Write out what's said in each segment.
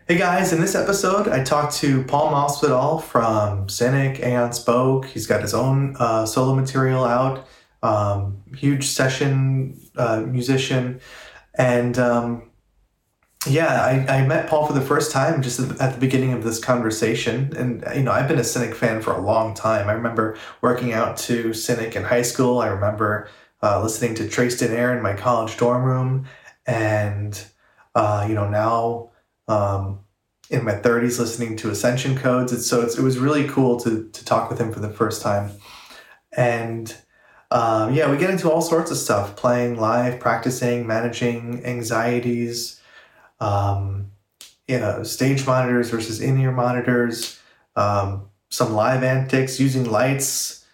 Hey guys, in this episode, I talked to Paul Masvidal from Cynic, Aeon Spoke. He's got his own solo material out, huge session musician. And yeah, I met Paul for the first time just at the beginning of this conversation. And, I've been a Cynic fan for a long time. I remember working out to Cynic in high school. I remember listening to Trace Air in my college dorm room. And, now in my 30s listening to Ascension Codes. It was really cool to talk with him for the first time. And yeah, we get into all sorts of stuff, playing live, practicing, managing anxieties, um, stage monitors versus in-ear monitors, some live antics, using lights.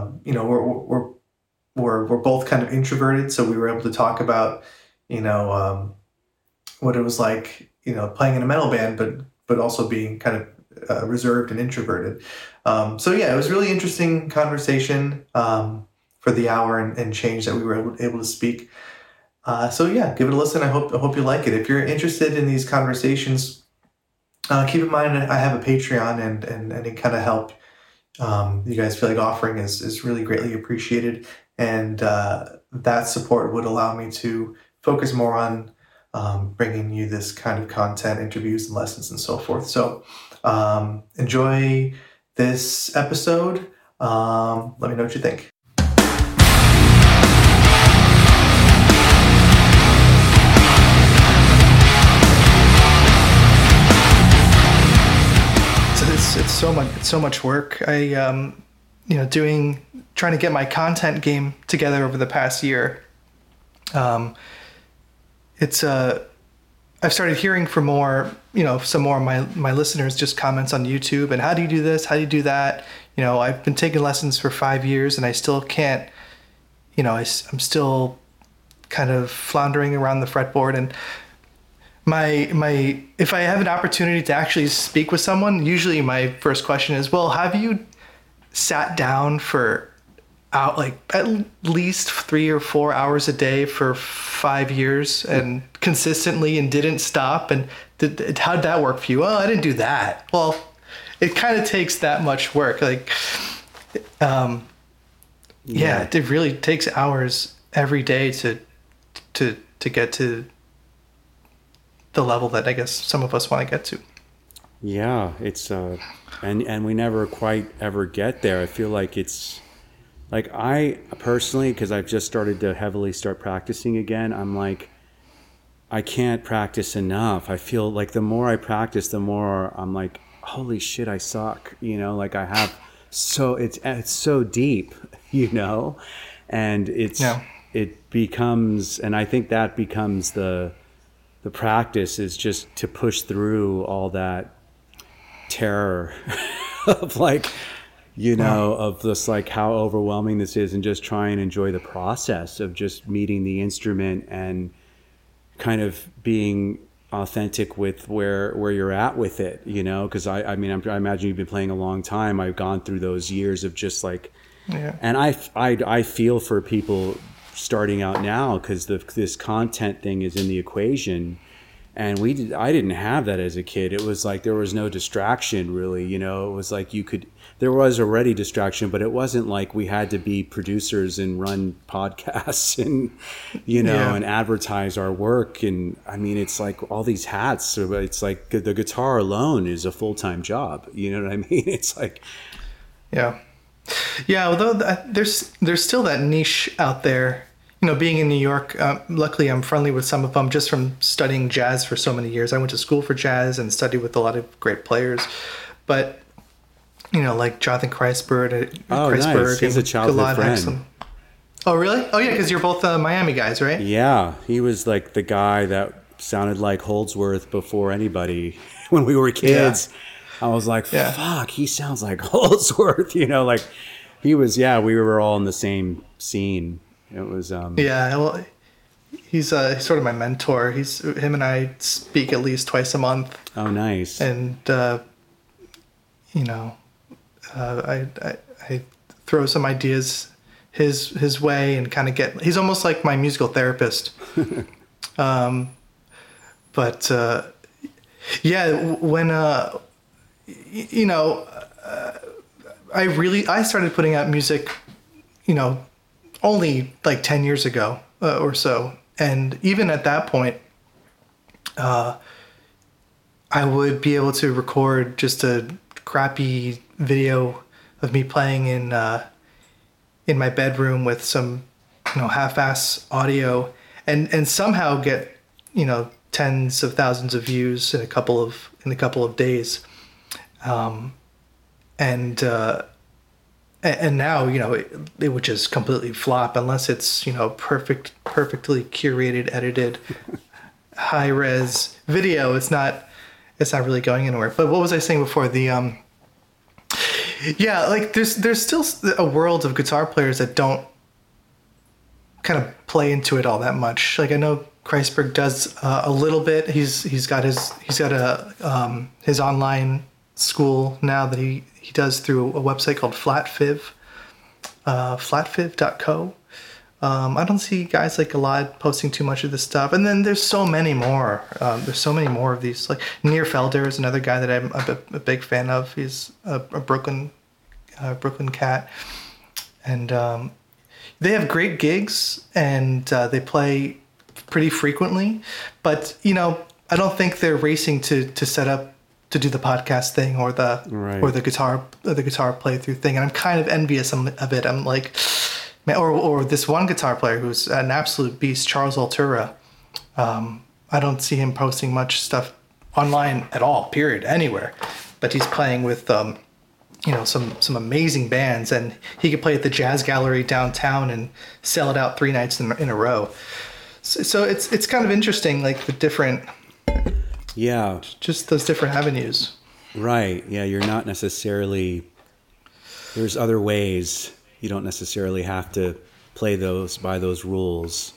We're both kind of introverted, so we were able to talk about, what it was like, playing in a metal band, but also being kind of reserved and introverted. So yeah, it was really interesting conversation for the hour and change that we were able to speak. So yeah, give it a listen. I hope you like it. If you're interested in these conversations, keep in mind I have a Patreon, and any kind of help you guys feel like offering is really greatly appreciated. And that support would allow me to focus more on bringing you this kind of content, interviews and lessons and so forth. So enjoy this episode. Let me know what you think. It's so much work. I trying to get my content game together over the past year. I've started hearing from some more of my listeners, just comments on YouTube and how do you do this? How do you do that? I've been taking lessons for 5 years and I still can't, I'm still kind of floundering around the fretboard. And if I have an opportunity to actually speak with someone, usually my first question is, well, have you sat down for at least 3 or 4 hours a day for 5 years and consistently and didn't stop? And how'd that work for you? Well, I didn't do that. Well, it kind of takes that much work. Yeah, it really takes hours every day to get to the level that I guess some of us want to get to. Yeah, it's and we never quite ever get there. I feel like it's like, I personally, because I've just started to heavily start practicing again, I'm like, I can't practice enough. I feel like the more I practice, the more I'm like, holy shit, I suck. Like I have it's so deep, and it becomes, and I think that becomes the practice, is just to push through all that terror of of this, like how overwhelming this is, and just try and enjoy the process of just meeting the instrument and kind of being authentic with where you're at with it, because I imagine you've been playing a long time. I've gone through those years of just and I feel for people starting out now, because this content thing is in the equation, and I didn't have that as a kid. It was like there was no distraction really, it was like there was already distraction, but it wasn't like we had to be producers and run podcasts and and advertise our work. And I mean, it's like all these hats, so it's like the guitar alone is a full-time job, you know what I mean? It's like although there's still that niche out there. Being in New York, luckily I'm friendly with some of them just from studying jazz for so many years. I went to school for jazz and studied with a lot of great players. But, like Jonathan Kreisberg. Nice. He's a childhood friend. Oh, really? Oh, yeah, because you're both Miami guys, right? Yeah, he was like the guy that sounded like Holdsworth before anybody when we were kids. Yeah. I was like, fuck, he sounds like Holdsworth, like he was, we were all in the same scene. It was well, he's sort of my mentor. Him and I speak at least twice a month. Oh, nice. And I throw some ideas his way and kind of he's almost like my musical therapist. But Yeah, when you know, I started putting out music, you know, only like 10 years ago or so, and even at that point, I would be able to record just a crappy video of me playing in my bedroom with some, you know, half-ass audio, and somehow get, you know, tens of thousands of views in a couple of days, and now, you know, it would just completely flop unless it's, you know, perfectly curated, edited, high res video. It's not really going anywhere. But what was I saying before? Yeah, like there's still a world of guitar players that don't kind of play into it all that much. Like I know Kreisberg does a little bit. He's got his online school now that he does through a website called Flatfiv, flatfiv.co. I don't see guys like Gilad posting too much of this stuff. And then there's so many more. There's so many more of these. Like Nir Felder is another guy that I'm a big fan of. He's a Brooklyn cat. And they have great gigs, and they play pretty frequently. But, you know, I don't think they're racing to set up to do the podcast thing or the guitar playthrough thing. And I'm kind of envious of it. I'm like... Or this one guitar player who's an absolute beast, Charles Altura. I don't see him posting much stuff online at all, period, anywhere. But he's playing with, you know, some amazing bands, and he could play at the Jazz Gallery downtown and sell it out 3 nights in a row. So it's kind of interesting, like the different, just those different avenues. Right. Yeah, you're not necessarily. There's other ways. You don't necessarily have to play those by those rules.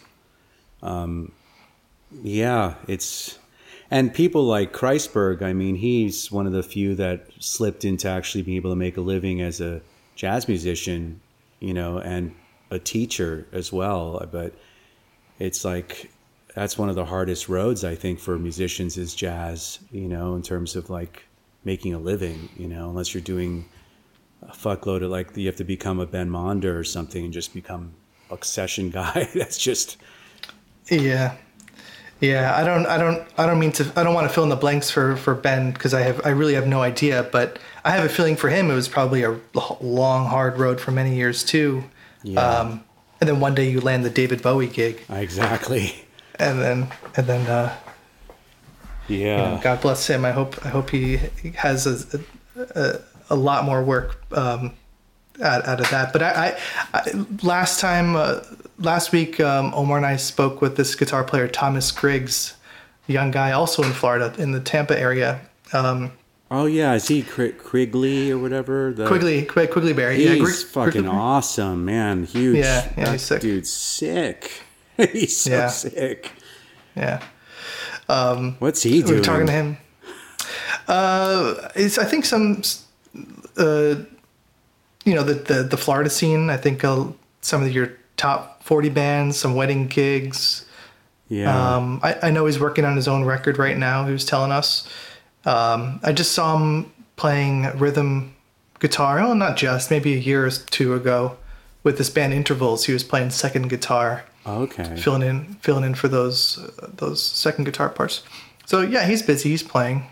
And people like Kreisberg, I mean, he's one of the few that slipped into actually being able to make a living as a jazz musician, you know, and a teacher as well. But it's like, that's one of the hardest roads, I think, for musicians is jazz, you know, in terms of like making a living, you know, unless you're doing a fuckload of, like, you have to become a Ben Monder or something and just become a session guy. That's just yeah. I don't want to fill in the blanks for Ben, because I really have no idea, but I have a feeling for him it was probably a long, hard road for many years too. And then one day you land the David Bowie gig. Exactly. And then you know, God bless him. I hope he has a lot more work out of that. But I last week, Omar and I spoke with this guitar player, Thomas Griggs, a young guy also in Florida, in the Tampa area. Oh yeah, is he Quigley or whatever? Quigley Berry. He's fucking awesome, man. Huge. Yeah, he's sick. Dude's sick. He's so sick. Yeah. What's he doing? We're talking to him. I think some, you know, the Florida scene. I think some of your top 40 bands, some wedding gigs. Yeah. I know he's working on his own record right now. He was telling us. I just saw him playing rhythm guitar. Oh, not just, maybe a year or two ago, with this band Intervals. He was playing second guitar. Okay. Filling in for those second guitar parts. So yeah, he's busy. He's playing.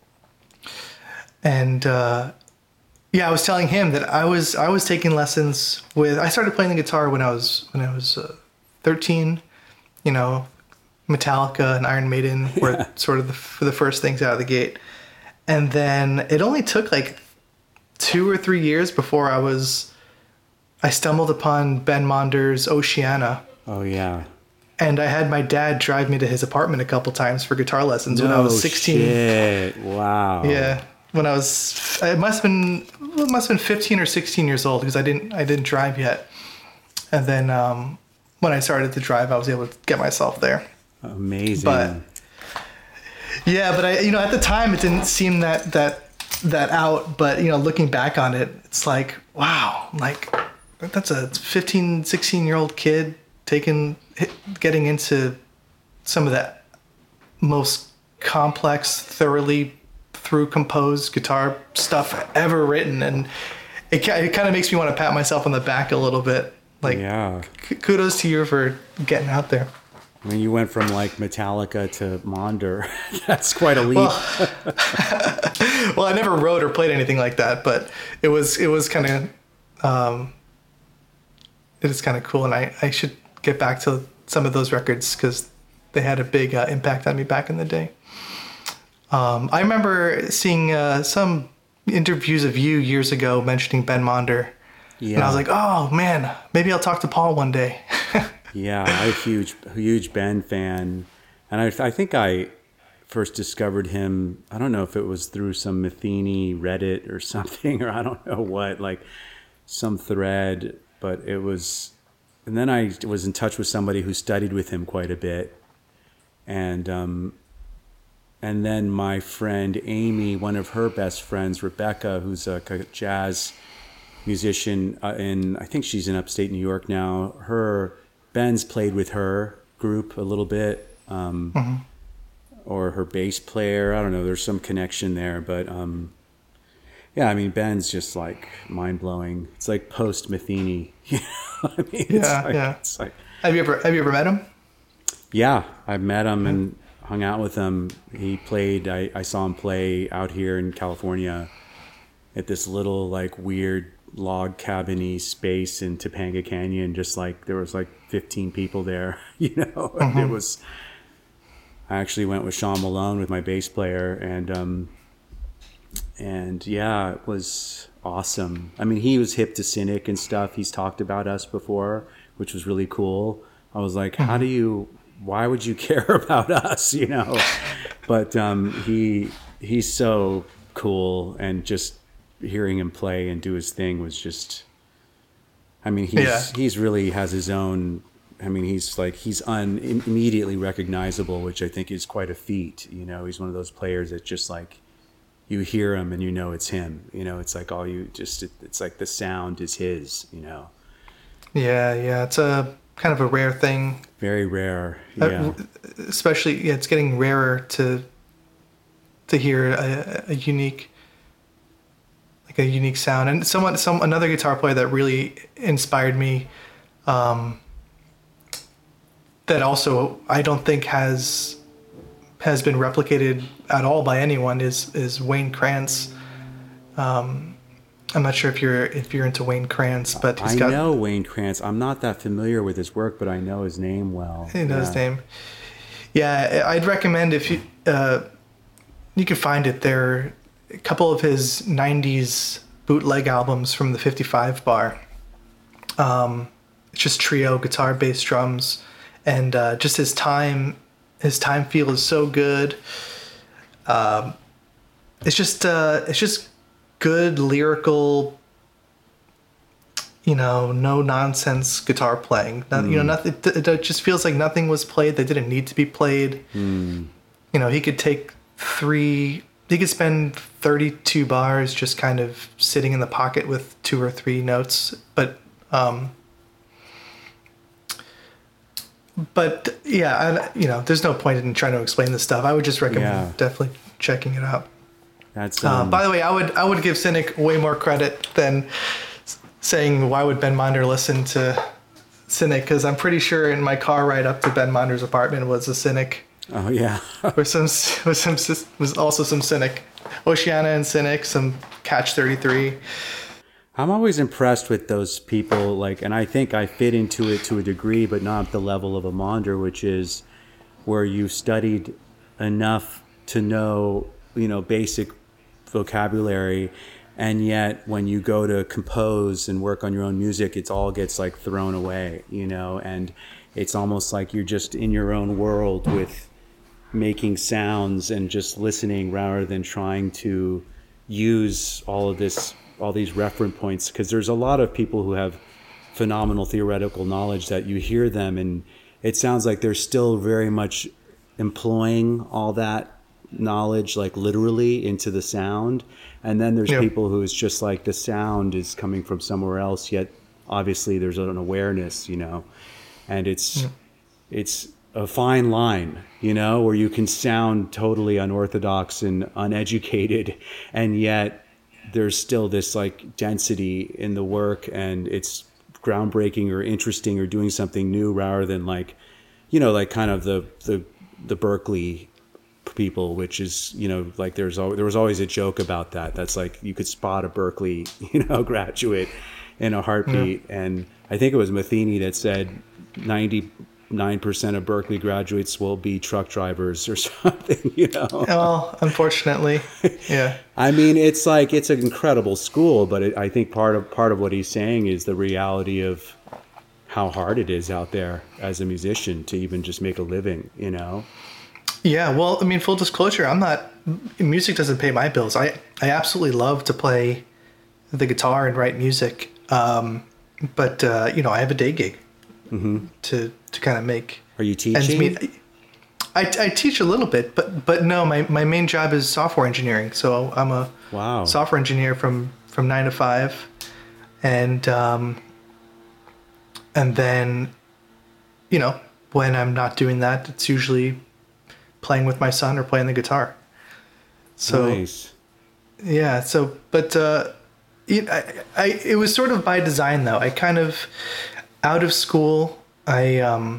And I was telling him that I was taking lessons with. I started playing the guitar when I was 13. You know, Metallica and Iron Maiden were sort of the first things out of the gate. And then it only took like 2 or 3 years before I stumbled upon Ben Monder's Oceana. Oh yeah. And I had my dad drive me to his apartment a couple times for guitar lessons when I was 16. Shit. Wow. Yeah. When I was, it must have been 15 or 16 years old, because I didn't drive yet. And then when I started to drive, I was able to get myself there. Amazing. But at the time it didn't seem that out, but looking back on it, it's like, wow, like that's a 15, 16-year-old kid getting into some of the most complex, thoroughly through composed guitar stuff ever written, and it kind of makes me want to pat myself on the back a little bit. Like, Yeah. Kudos to you for getting out there. I mean, you went from like Metallica to Monder. That's quite a leap. Well, I never wrote or played anything like that, but it was kind of it is kind of cool, and I should get back to some of those records because they had a big impact on me back in the day. I remember seeing some interviews of you years ago mentioning Ben Monder. Yeah. And I was like, oh man, maybe I'll talk to Paul one day. Yeah, I'm a huge Ben fan. And I think I first discovered him, I don't know if it was through some Metheny Reddit or something, or I don't know what, like some thread, but it was, and then I was in touch with somebody who studied with him quite a bit. And then my friend Amy, one of her best friends, Rebecca, who's a jazz musician, and I think she's in upstate New York now. Ben's played with her group a little bit, or her bass player. I don't know. There's some connection there, but yeah. I mean, Ben's just like mind blowing. It's like post Metheny. You know? I mean, It's like, Have you ever met him? Yeah, I've met him and hung out with him. He played. I saw him play out here in California at this little like weird log cabin-y space in Topanga Canyon. Just like there was like 15 people there, you know. And it was. I actually went with Sean Malone with my bass player, and yeah, it was awesome. I mean, he was hip to Cynic and stuff. He's talked about us before, which was really cool. I was like, why would you care about us, you know? But he's so cool, and just hearing him play and do his thing was just, I mean, he's really has his own, I mean, he's immediately recognizable, which I think is quite a feat. You know, he's one of those players that just like, you hear him and you know it's him. You know, it's like it's like the sound is his, you know. Yeah, it's a kind of a rare thing. Very rare, yeah. Especially, it's getting rarer to hear a unique sound. And another guitar player that really inspired me, that also I don't think has been replicated at all by anyone is Wayne Krantz. I'm not sure if you're into Wayne Krantz, but I know Wayne Krantz. I'm not that familiar with his work, but I know his name well. I know his name. Yeah, I'd recommend if you can find it. There are a couple of his '90s bootleg albums from the 55 bar. It's just trio, guitar, bass, drums, and just his time feel is so good. It's just good lyrical, you know, no nonsense guitar playing. You know, nothing. It just feels like nothing was played that didn't need to be played. You know, he could spend 32 bars just kind of sitting in the pocket with 2 or 3 notes, but yeah, you know, there's no point in trying to explain this stuff. I would just recommend definitely checking it out. That's by the way, I would give Cynic way more credit than saying why would Ben Monder listen to Cynic, because I'm pretty sure in my car ride up to Ben Monder's apartment was a Cynic. Oh yeah, was also some Cynic, Oceana and Cynic, some Catch 33. I'm always impressed with those people, like, and I think I fit into it to a degree, but not at the level of a Monder, which is where you studied enough to know, you know, basic vocabulary, and yet when you go to compose and work on your own music, it all gets like thrown away, you know, and it's almost like you're just in your own world with making sounds and just listening rather than trying to use all these reference points, because there's a lot of people who have phenomenal theoretical knowledge that you hear them and it sounds like they're still very much employing all that knowledge like literally into the sound, and then there's people who is just like the sound is coming from somewhere else, yet obviously there's an awareness, you know, and it's a fine line, you know, where you can sound totally unorthodox and uneducated, and yet there's still this like density in the work, and it's groundbreaking or interesting or doing something new, rather than like, you know, like kind of the Berkeley people, which is, you know, like there was always a joke about that. That's like you could spot a Berkeley, you know, graduate in a heartbeat. And I think it was Matheny that said 99% of Berkeley graduates will be truck drivers or something, you know. Well, unfortunately, yeah. I mean, it's like it's an incredible school, but I think part of what he's saying is the reality of how hard it is out there as a musician to even just make a living, you know. Yeah, well, I mean, full disclosure, music doesn't pay my bills. I absolutely love to play the guitar and write music, but you know, I have a day gig to kind of make. Are you teaching? I teach a little bit, but no, my main job is software engineering. So I'm a software engineer from 9 to 5, and then, you know, when I'm not doing that, it's usually playing with my son or playing the guitar. So nice. Yeah. So, but it was sort of by design, though. I kind of, out of school, I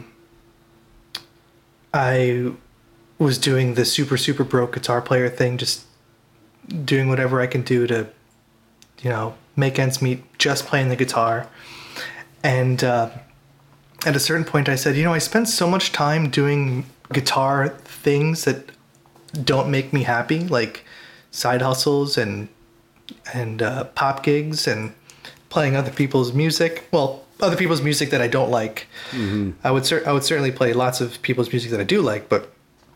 was doing the super broke guitar player thing, just doing whatever I can do to, you know, make ends meet, just playing the guitar. And at a certain point I said, you know, I spent so much time doing guitar things that don't make me happy, like side hustles and pop gigs and playing other people's music. Well, other people's music that I don't like. Mm-hmm. I would certainly play lots of people's music that I do like, but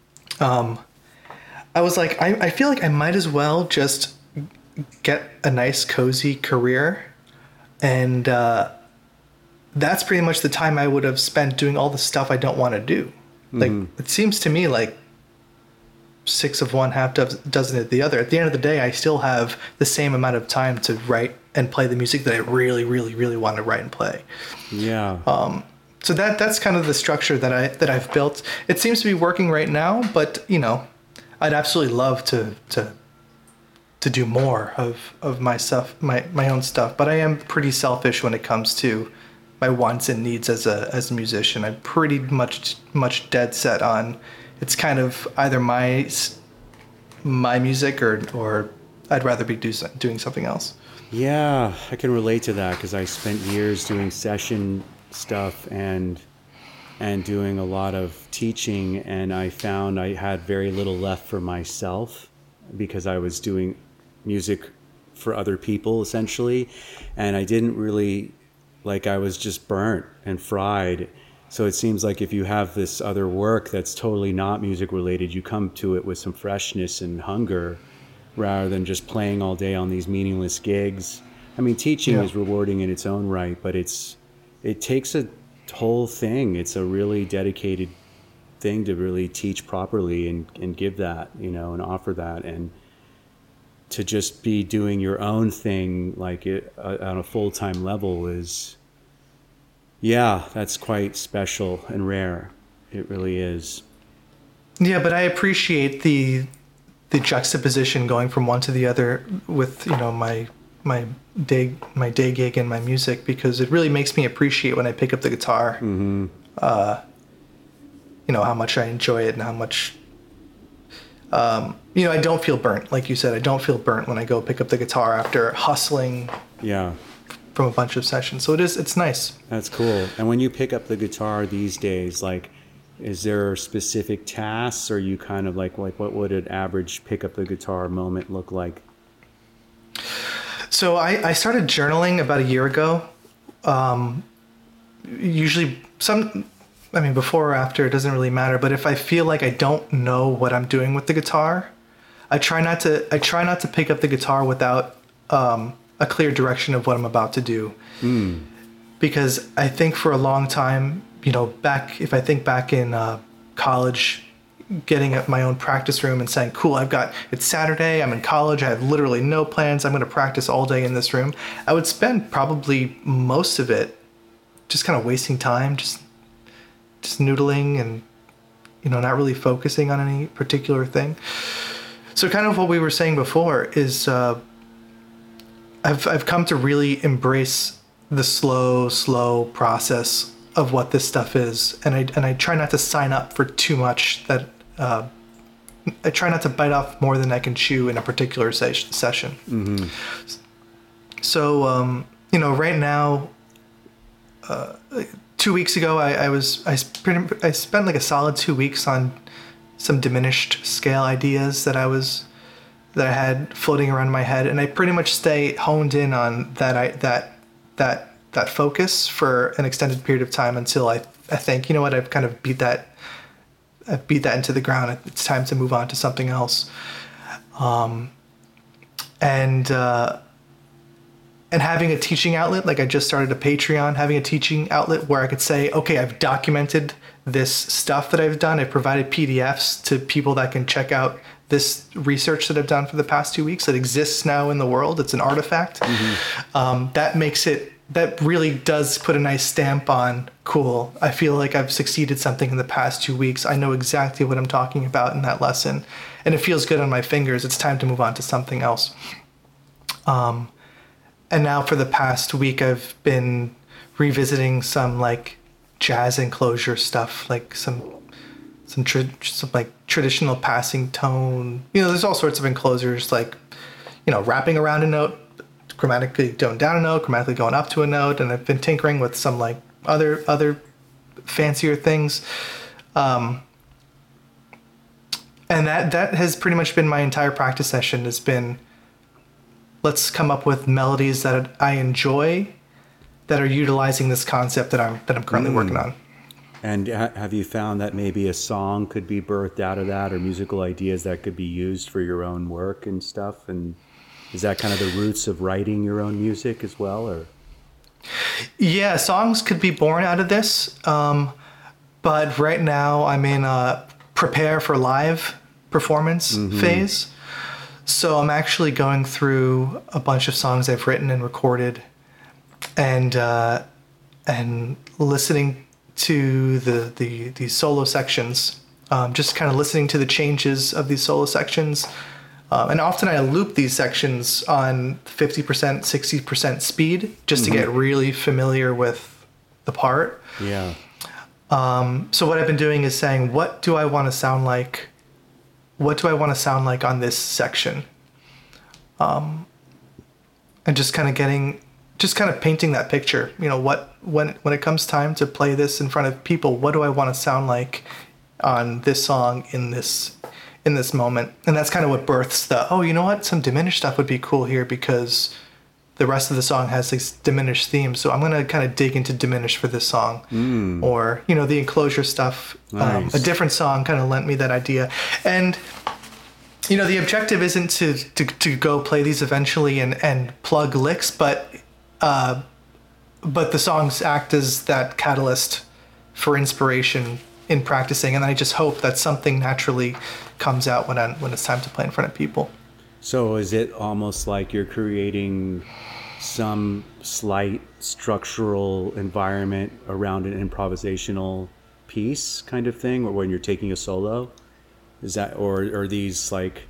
I was like, I feel like I might as well just get a nice cozy career, and that's pretty much the time I would have spent doing all the stuff I don't want to do. Like, it seems to me like 6 of one, half dozen of the other. At the end of the day, I still have the same amount of time to write and play the music that I really, really, really want to write and play. Yeah. So that's kind of the structure that I've built. It seems to be working right now, but you know, I'd absolutely love to do more of my stuff, my own stuff. But I am pretty selfish when it comes to my wants and needs as a musician. I'm pretty much dead set on it's kind of either my music or I'd rather be doing something else. Yeah, I can relate to that because I spent years doing session stuff and doing a lot of teaching, and I found I had very little left for myself because I was doing music for other people essentially, and I didn't really, like, I was just burnt and fried. So it seems like if you have this other work that's totally not music related, you come to it with some freshness and hunger rather than just playing all day on these meaningless gigs. I mean, teaching is rewarding in its own right, but it takes a whole thing. It's a really dedicated thing to really teach properly and give that, you know, and offer that. And to just be doing your own thing like it on a full-time level is, yeah, that's quite special and rare. It really is. Yeah, but I appreciate the juxtaposition going from one to the other with, you know, my day gig and my music, because it really makes me appreciate when I pick up the guitar. Mm-hmm. You know, how much I enjoy it and how much you know, I don't feel burnt. Like you said, I don't feel burnt when I go pick up the guitar after hustling. Yeah. From a bunch of sessions. So it's nice. That's cool. And when you pick up the guitar these days, like, is there specific tasks, or you kind of like what would an average pick up the guitar moment look like? So I started journaling about a year ago. Usually before or after, it doesn't really matter. But if I feel like I don't know what I'm doing with the guitar, I try not to pick up the guitar without a clear direction of what I'm about to do. Because I think for a long time, you know, if I think back in college, getting at my own practice room and saying, cool, it's Saturday, I'm in college, I have literally no plans, I'm going to practice all day in this room. I would spend probably most of it just kind of wasting time, just noodling and not really focusing on any particular thing. So kind of what we were saying before is I've come to really embrace the slow process of what this stuff is, and I try not to sign up for too much. That I try not to bite off more than I can chew in a particular session. Mm-hmm. So right now, 2 weeks ago, I spent like a solid 2 weeks on some diminished scale ideas that I had floating around in my head, and I pretty much stay honed in on that focus for an extended period of time until I think, you know what, I've kind of beat that into the ground. It's time to move on to something else. And having a teaching outlet, like I just started a Patreon, having a teaching outlet where I could say, okay, I've documented this stuff that I've done. I've provided PDFs to people that can check out this research that I've done for the past 2 weeks that exists now in the world. It's an artifact. Mm-hmm. That really does put a nice stamp on, cool, I feel like I've succeeded something in the past 2 weeks. I know exactly what I'm talking about in that lesson, and it feels good on my fingers. It's time to move on to something else. And now for the past week, I've been revisiting some like jazz enclosure stuff, like some like traditional passing tone. There's all sorts of enclosures, like, wrapping around a note, grammatically going down a note, grammatically going up to a note. And I've been tinkering with some like other fancier things. And that has pretty much been my entire practice session, has been, let's come up with melodies that I enjoy that are utilizing this concept that I'm currently working on. And have you found that maybe a song could be birthed out of that, or musical ideas that could be used for your own work and stuff? And is that kind of the roots of writing your own music as well, or? Yeah, songs could be born out of this. But right now I'm in a prepare for live performance phase. So I'm actually going through a bunch of songs I've written and recorded, and listening to the solo sections, just kind of listening to the changes of these solo sections. And often I loop these sections on 50%, 60% speed just to get really familiar with the part. Yeah. So what I've been doing is saying, what do I want to sound like? What do I want to sound like on this section? And just kind of painting that picture. When it comes time to play this in front of people, what do I want to sound like on this song in this moment? And that's kind of what births some diminished stuff would be cool here, because the rest of the song has this diminished theme. So I'm going to kind of dig into diminished for this song. Or, the enclosure stuff. Nice. A different song kind of lent me that idea. And, the objective isn't to go play these eventually and plug licks, but the songs act as that catalyst for inspiration in practicing. And I just hope that something naturally comes out when it's time to play in front of people. So is it almost like you're creating some slight structural environment around an improvisational piece kind of thing, or when you're taking a solo? Is that, or are these like...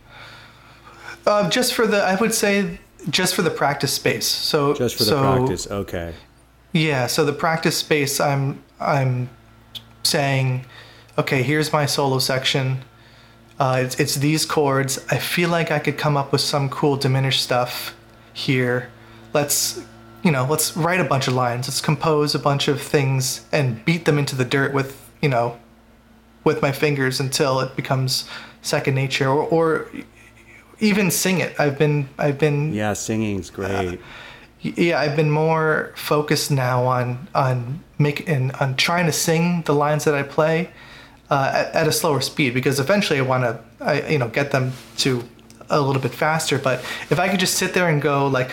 just for the practice space. So just for the practice, okay. Yeah, so the practice space, I'm saying, okay, here's my solo section. It's these chords. I feel like I could come up with some cool diminished stuff here. Let's write a bunch of lines. Let's compose a bunch of things and beat them into the dirt with my fingers until it becomes second nature, or even sing it. I've been Yeah, singing's great. I've been more focused now on trying to sing the lines that I play at a slower speed, because eventually I want to get them to a little bit faster. But if I could just sit there and go like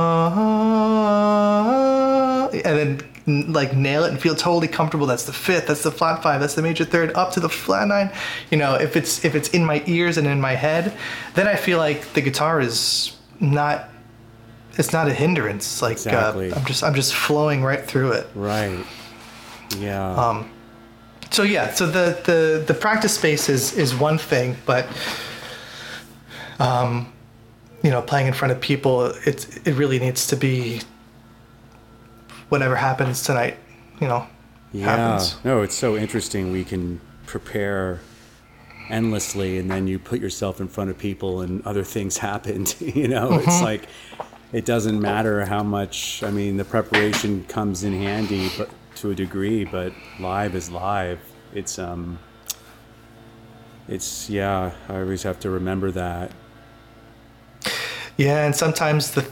and then like nail it and feel totally comfortable, that's the fifth, that's the flat five, that's the major third, up to the flat nine, if it's in my ears and in my head, then I feel like the guitar is not a hindrance. Like exactly. I'm just flowing right through it. Right. Yeah. So yeah, so the practice space is one thing, but playing in front of people, it really needs to be whatever happens tonight, happens. No, it's so interesting. We can prepare endlessly, and then you put yourself in front of people and other things happen. It's like, it doesn't matter how much, the preparation comes in handy, but to a degree, but live is live. I always have to remember that. Yeah, and sometimes the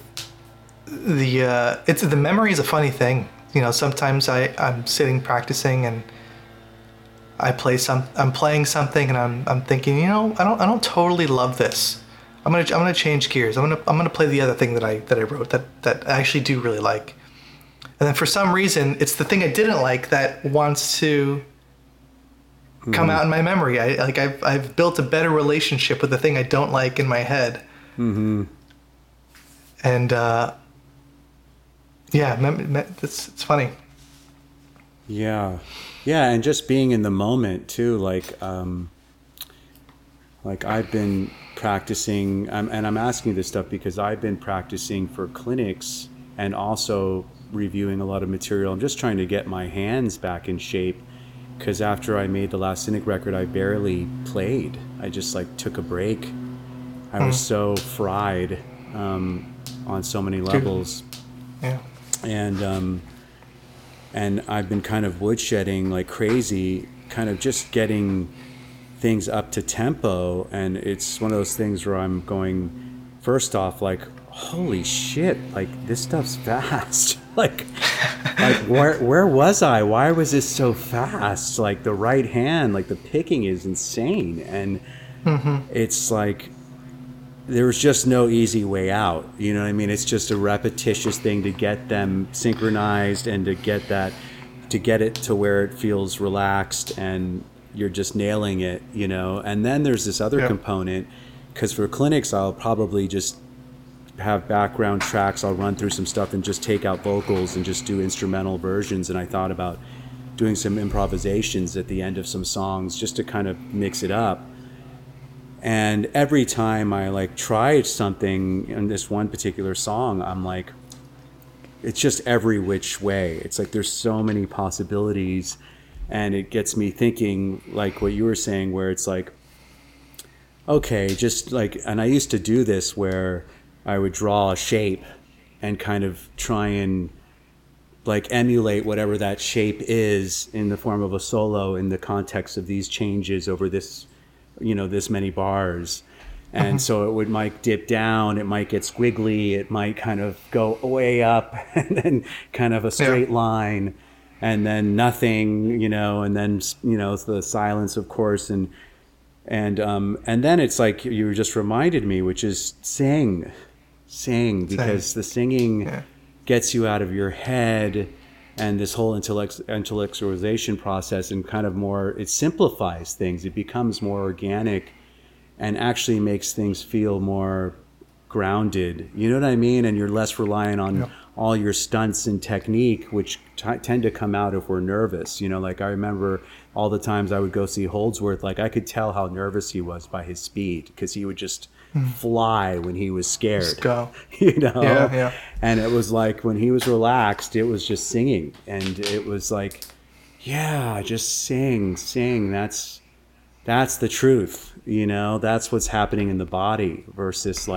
memory is a funny thing. Sometimes I'm sitting practicing and I'm playing something and I'm thinking, I don't totally love this. I'm gonna change gears. I'm gonna play the other thing that I wrote that I actually do really like. And then for some reason, it's the thing I didn't like that wants to come out in my memory. I've built a better relationship with the thing I don't like in my head. Mm-hmm. And it's funny. Yeah, and just being in the moment too. Like I've been practicing, and I'm asking this stuff because I've been practicing for clinics and also reviewing a lot of material. I'm just trying to get my hands back in shape, because after I made the last Cynic record, I barely played. I just took a break. I was so fried on so many levels. Yeah. And I've been kind of woodshedding like crazy, kind of just getting things up to tempo. And it's one of those things where I'm going, first off, holy shit, this stuff's fast. Where was I? Why was this so fast? The right hand, the picking is insane. And it's there's just no easy way out. You know what I mean? It's just a repetitious thing to get them synchronized and to get it to where it feels relaxed and you're just nailing it, And then there's this other component, because for clinics, I'll probably just have background tracks. I'll run through some stuff and just take out vocals and just do instrumental versions. And I thought about doing some improvisations at the end of some songs just to kind of mix it up. And every time I tried something in this one particular song, I'm it's just every which way. It's there's so many possibilities, and it gets me thinking, what you were saying, where it's okay, just and I used to do this where I would draw a shape and kind of try and emulate whatever that shape is in the form of a solo in the context of these changes over this, this many bars. And so it might dip down, it might get squiggly, it might kind of go way up and then kind of a straight line and then nothing, and then, the silence, of course. And then it's you just reminded me, which is sing, because the singing gets you out of your head, and this whole intellectualization process, and kind of more, it simplifies things. It becomes more organic and actually makes things feel more grounded. You know what I mean? And you're less reliant on all your stunts and technique, which tend to come out if we're nervous. I remember all the times I would go see Holdsworth, I could tell how nervous he was by his speed, because he would just fly when he was scared. Just go. Yeah. And it was when he was relaxed, it was just singing, and it was just sing. That's the truth. That's what's happening in the body, versus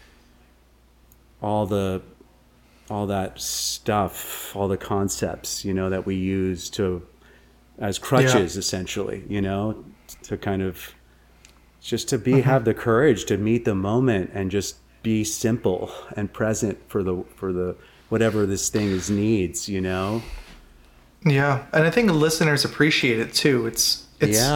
all that stuff, all the concepts, that we use as crutches, essentially, to kind of just to have the courage to meet the moment and just be simple and present for the whatever this thing needs. Yeah, and I think the listeners appreciate it too. It's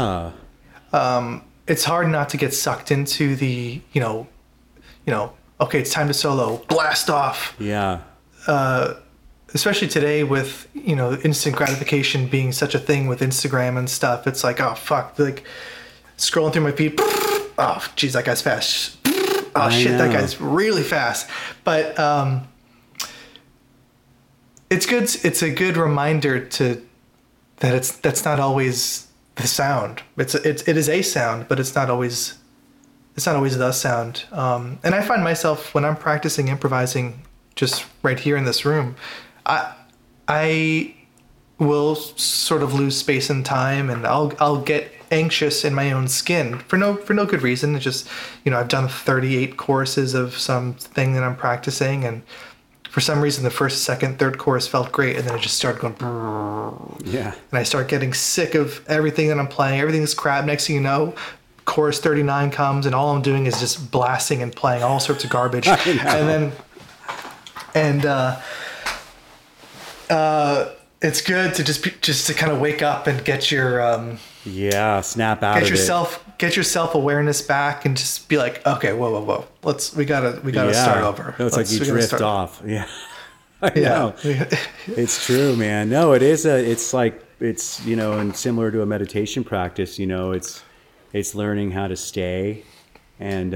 hard not to get sucked into the okay, it's time to solo, blast off. Yeah. Especially today with instant gratification being such a thing with Instagram and stuff. It's oh fuck, scrolling through my feed. Oh geez, that guy's fast. Oh shit, that guy's really fast. But it's good. It's a good reminder that's not always the sound. It is a sound, but it's not always the sound. And I find myself when I'm practicing improvising, just right here in this room, I will sort of lose space and time, and I'll get anxious in my own skin for no good reason. It's just, I've done 38 choruses of something that I'm practicing, and for some reason the first, second, third chorus felt great, and then it just started going Yeah. and I start getting sick of everything that I'm playing. Everything's crap. Next thing you know, chorus 39 comes, and all I'm doing is just blasting and playing all sorts of garbage. It's good to just to kind of wake up and get your snap out of it. Get your self awareness back, and just be like, okay, whoa, we gotta start over. No, it's like you drift off. Yeah, I Yeah. know. It's true, man. No, it's and similar to a meditation practice. It's learning how to stay, and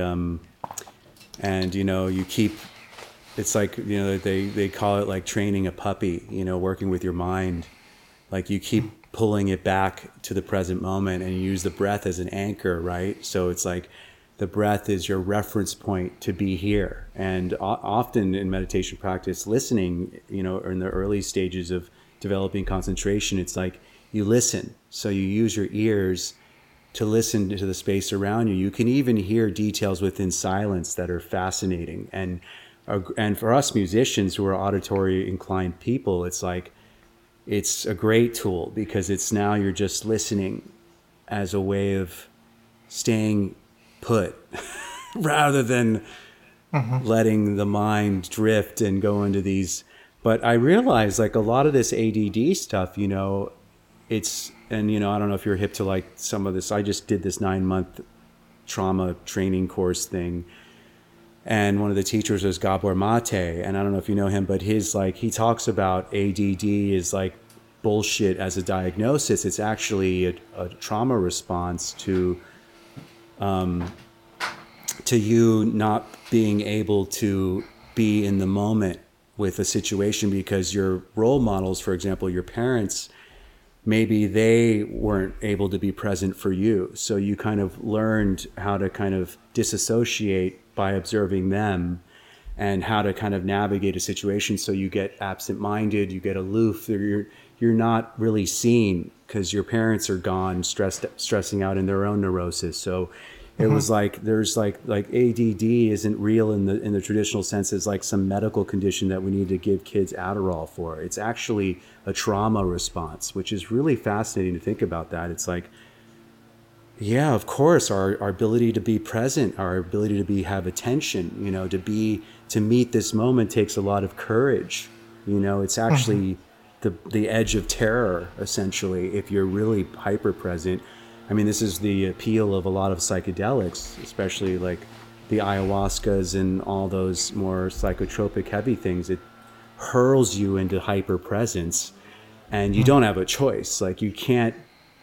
you keep. It's like, they call it like training a puppy, working with your mind. Like you keep pulling it back to the present moment, and you use the breath as an anchor, right? So it's like the breath is your reference point to be here. And often in meditation practice, listening, or in the early stages of developing concentration, it's like you listen. So you use your ears to listen to the space around you. You can even hear details within silence that are fascinating. And for us musicians who are auditory inclined people, it's like, it's a great tool, because it's now you're just listening as a way of staying put rather than letting the mind drift and go into these. But I realize like a lot of this ADD stuff, I don't know if you're hip to like some of this. I just did this 9-month trauma training course thing. And one of the teachers was Gabor Mate, and I don't know if you know him, but he talks about ADD is like bullshit as a diagnosis. It's actually a trauma response to you not being able to be in the moment with a situation, because your role models, for example, your parents, maybe they weren't able to be present for you. So you kind of learned how to kind of disassociate by observing them, and how to kind of navigate a situation. So you get absent-minded, you get aloof, you're not really seen because your parents are gone, stressing out in their own neurosis. So it was like, there's like ADD isn't real in the traditional sense as like some medical condition that we need to give kids Adderall for. It's actually a trauma response, which is really fascinating to think about that. It's like, yeah, of course, our ability to be present, our ability to have attention, to meet this moment takes a lot of courage. It's actually the edge of terror, essentially, if you're really hyper present. I mean, this is the appeal of a lot of psychedelics, especially like the ayahuascas and all those more psychotropic heavy things. It hurls you into hyper presence, and you don't have a choice. Like you can't,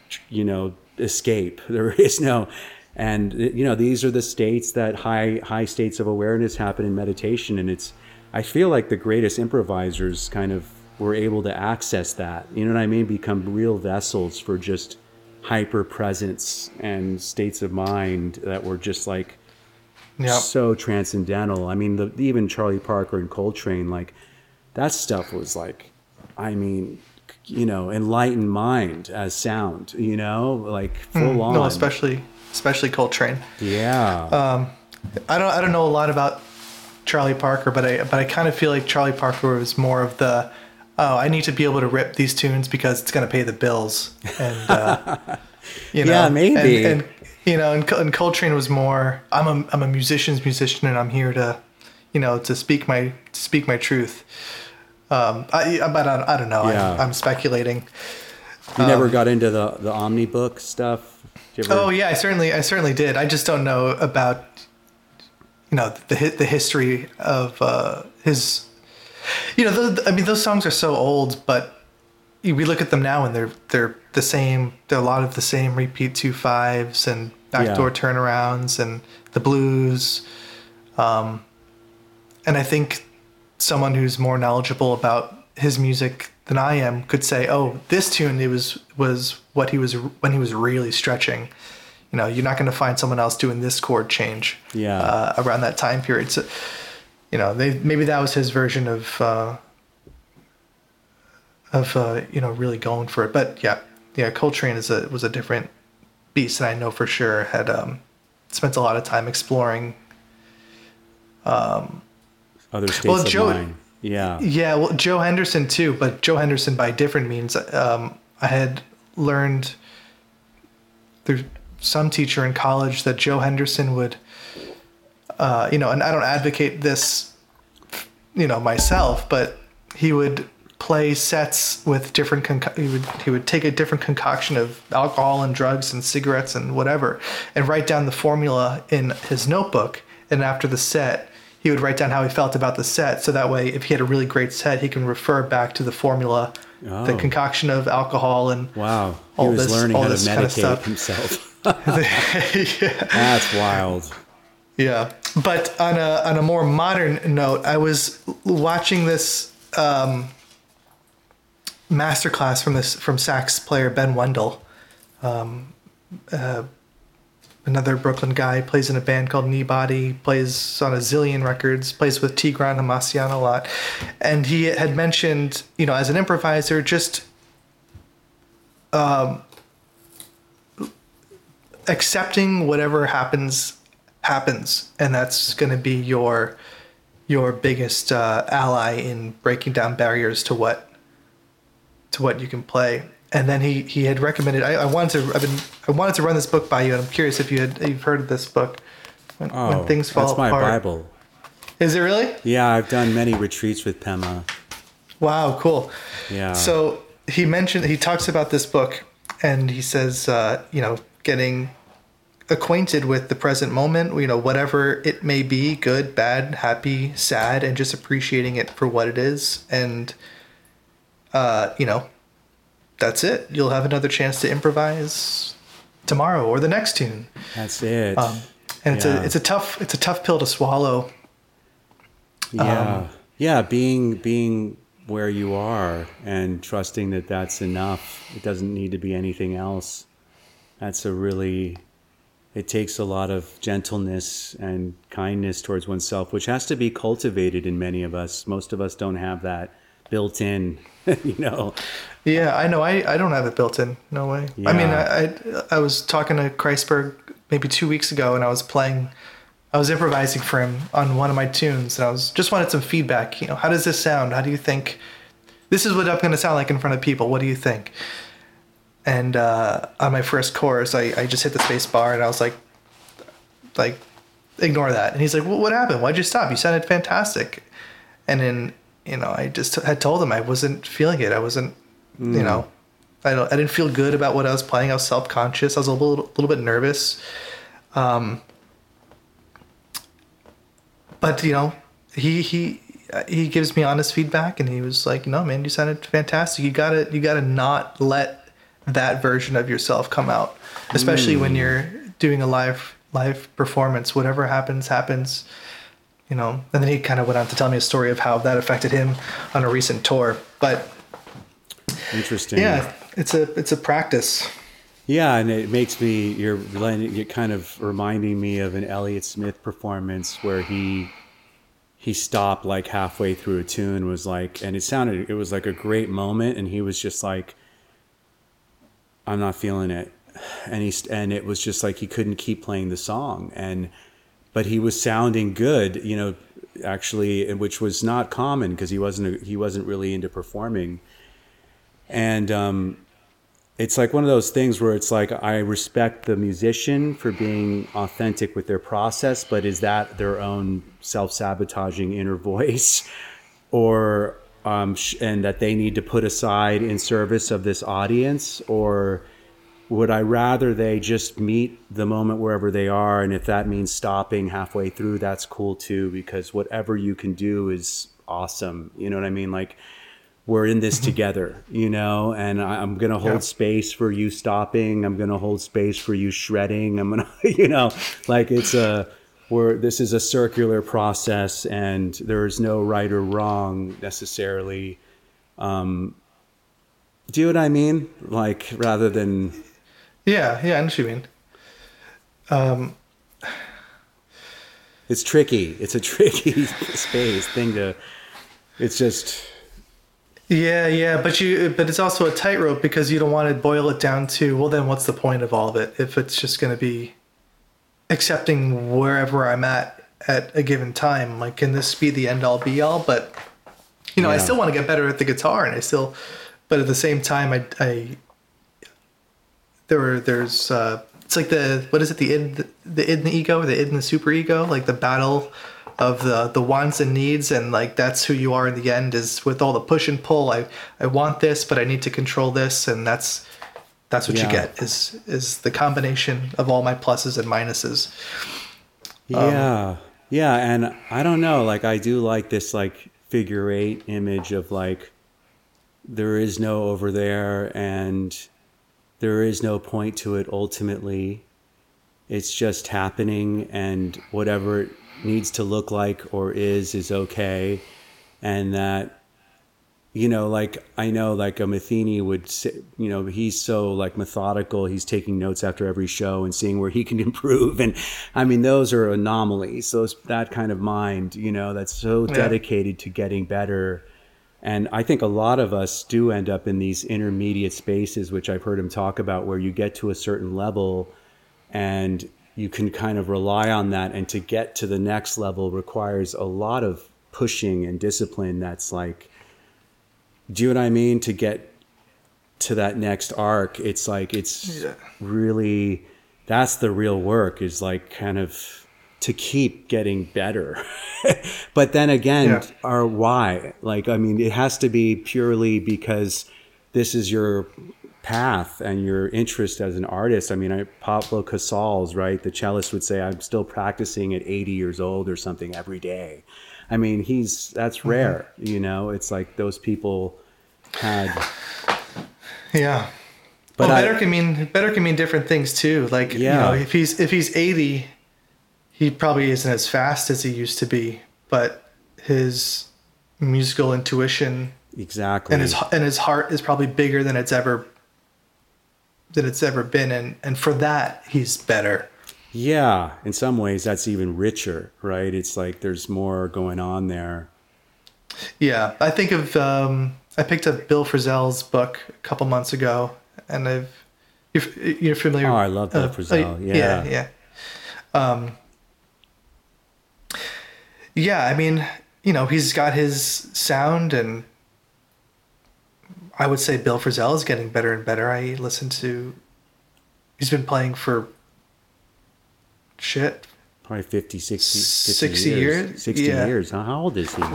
escape. There is no, and these are the states that high states of awareness happen in meditation. And I feel like the greatest improvisers kind of were able to access that, you know what I mean? Become real vessels for just hyper presence and states of mind that were just like so transcendental. I mean, even Charlie Parker and Coltrane, like that stuff was like, I mean, enlightened mind as sound, like full on. No, especially Coltrane. Yeah. I don't know a lot about Charlie Parker, but I kind of feel like Charlie Parker was more of the, I need to be able to rip these tunes because it's going to pay the bills, and yeah, maybe. And Coltrane was more, I'm a musician's musician, and I'm here to, to speak my truth. But I don't know. Yeah. I'm speculating. You never got into the Omnibook stuff? Oh yeah, I certainly did. I just don't know about the history of his. Those songs are so old, but we look at them now and they're the same. They're a lot of the same repeat 2/5s and backdoor turnarounds and the blues. And I think someone who's more knowledgeable about his music than I am could say, oh, this tune was what he was when he was really stretching. You know, you're not going to find someone else doing this chord change around that time period. So, you know, maybe that was his version of you know, really going for it. But yeah, Coltrane was a different beast, and I know for sure had spent a lot of time exploring other states of mind. Yeah, well, Joe Henderson too, but Joe Henderson by different means. I had learned through some teacher in college that Joe Henderson would, you know, and I don't advocate this, you know, myself, but he would play sets with different, he would take a different concoction of alcohol and drugs and cigarettes and whatever, and write down the formula in his notebook, and after the set, he would write down how he felt about the set, so that way, if he had a really great set, he can refer back to the formula, the concoction of alcohol and wow, he was learning how to medicate himself. Yeah. That's wild. Yeah, but on a more modern note, I was watching this masterclass from sax player Ben Wendell. Another Brooklyn guy, plays in a band called Kneebody, plays on a zillion records, plays with Tigran Hamasyan a lot. And he had mentioned, you know, as an improviser, just accepting whatever happens, and that's going to be your biggest ally in breaking down barriers to what you can play. And then he had recommended. I wanted to run this book by you, and I'm curious if you've heard of this book. When Things Fall Apart. That's my Bible. Is it really? Yeah, I've done many retreats with Pema. Wow, cool. Yeah. So he talks about this book, and he says, you know, getting acquainted with the present moment, you know, whatever it may be, good, bad, happy, sad, and just appreciating it for what it is, and you know. That's it. You'll have another chance to improvise tomorrow or the next tune. That's it. And it's a tough pill to swallow. Yeah. Being where you are and trusting that that's enough. It doesn't need to be anything else. It takes a lot of gentleness and kindness towards oneself, which has to be cultivated in many of us. Most of us don't have that built in, you know. Yeah, I know. I don't have it built in. No way. Yeah. I mean, I was talking to Kreisberg maybe 2 weeks ago, and I was improvising for him on one of my tunes, and I just wanted some feedback. You know, how does this sound? How do you think this is what I'm going to sound like in front of people? What do you think? And on my first chorus, I just hit the space bar, and I was like, ignore that. And he's like, well, what happened? Why'd you stop? You sounded fantastic. And then, you know, I just had told him I wasn't feeling it. I wasn't. You know, I didn't feel good about what I was playing. I was self-conscious. I was a little bit nervous. But you know, he gives me honest feedback, and he was like, "No, man, you sounded fantastic. You gotta not let that version of yourself come out, especially when you're doing a live performance. Whatever happens." You know, and then he kind of went on to tell me a story of how that affected him on a recent tour, but. Interesting. Yeah, it's a practice. Yeah, and it makes me you're kind of reminding me of an Elliott Smith performance where he stopped like halfway through a tune, was like, and it was like a great moment, and he was just like, I'm not feeling it, and it was just like he couldn't keep playing the song, but he was sounding good, you know, actually, which was not common because he wasn't really into performing. And it's like one of those things where it's like I respect the musician for being authentic with their process, but is that their own self-sabotaging inner voice, or and that they need to put aside in service of this audience, or would I rather they just meet the moment wherever they are, and if that means stopping halfway through, that's cool too, because whatever you can do is awesome. You know what I mean? Like, we're in this together, you know, and I'm going to hold space for you stopping. I'm going to hold space for you shredding. I'm going to, you know, like this is a circular process, and there's no right or wrong necessarily. Do you know what I mean? Like, rather than, Yeah, I know what you mean. it's tricky. It's a tricky space thing to, it's just, Yeah, but it's also a tightrope because you don't want to boil it down to, well, then what's the point of all of it if it's just going to be accepting wherever I'm at a given time? Like, can this be the end all be all? But I Yeah. still want to get better at the guitar, and but at the same time, there's it's like what is it, the id and the ego, or the id and the super ego, like the battle of the wants and needs, and like that's who you are in the end, is with all the push and pull. I want this, but I need to control this, and that's what you Yeah. get is the combination of all my pluses and minuses. yeah. Yeah. And I don't know, like, I do like this, like, figure eight image of, like, there is no over there and there is no point to it ultimately. It's just happening, and whatever it needs to look like or is okay. And that, like, I know, like, a Matheny would say, he's so, like, methodical. He's taking notes after every show and seeing where he can improve. And I mean, those are anomalies. That kind of mind, that's so dedicated to getting better. And I think a lot of us do end up in these intermediate spaces, which I've heard him talk about, where you get to a certain level and you can kind of rely on that. And to get to the next level requires a lot of pushing and discipline. That's like, do you know what I mean? To get to that next arc, it's like, it's really, that's the real work, is like kind of to keep getting better. But then again, our why? Like, I mean, it has to be purely because this is your path and your interest as an artist. I mean, Pablo Casals, right? The cellist would say, I'm still practicing at 80 years old or something every day. I mean, that's rare, it's like those people had. Yeah. But better can mean different things too. Like, if he's 80, he probably isn't as fast as he used to be, but his musical intuition Exactly. and his heart is probably bigger than it's ever been, and for that he's better. Yeah, in some ways that's even richer, right? It's like there's more going on there. Yeah, I think of I picked up Bill Frisell's book a couple months ago, and you're familiar. Oh, I love Bill Frisell. Yeah. Yeah, I mean, he's got his sound, and I would say Bill Frisell is getting better and better. He's been playing for Probably 50, 60, 60 years. 60 years. Huh? How old is he?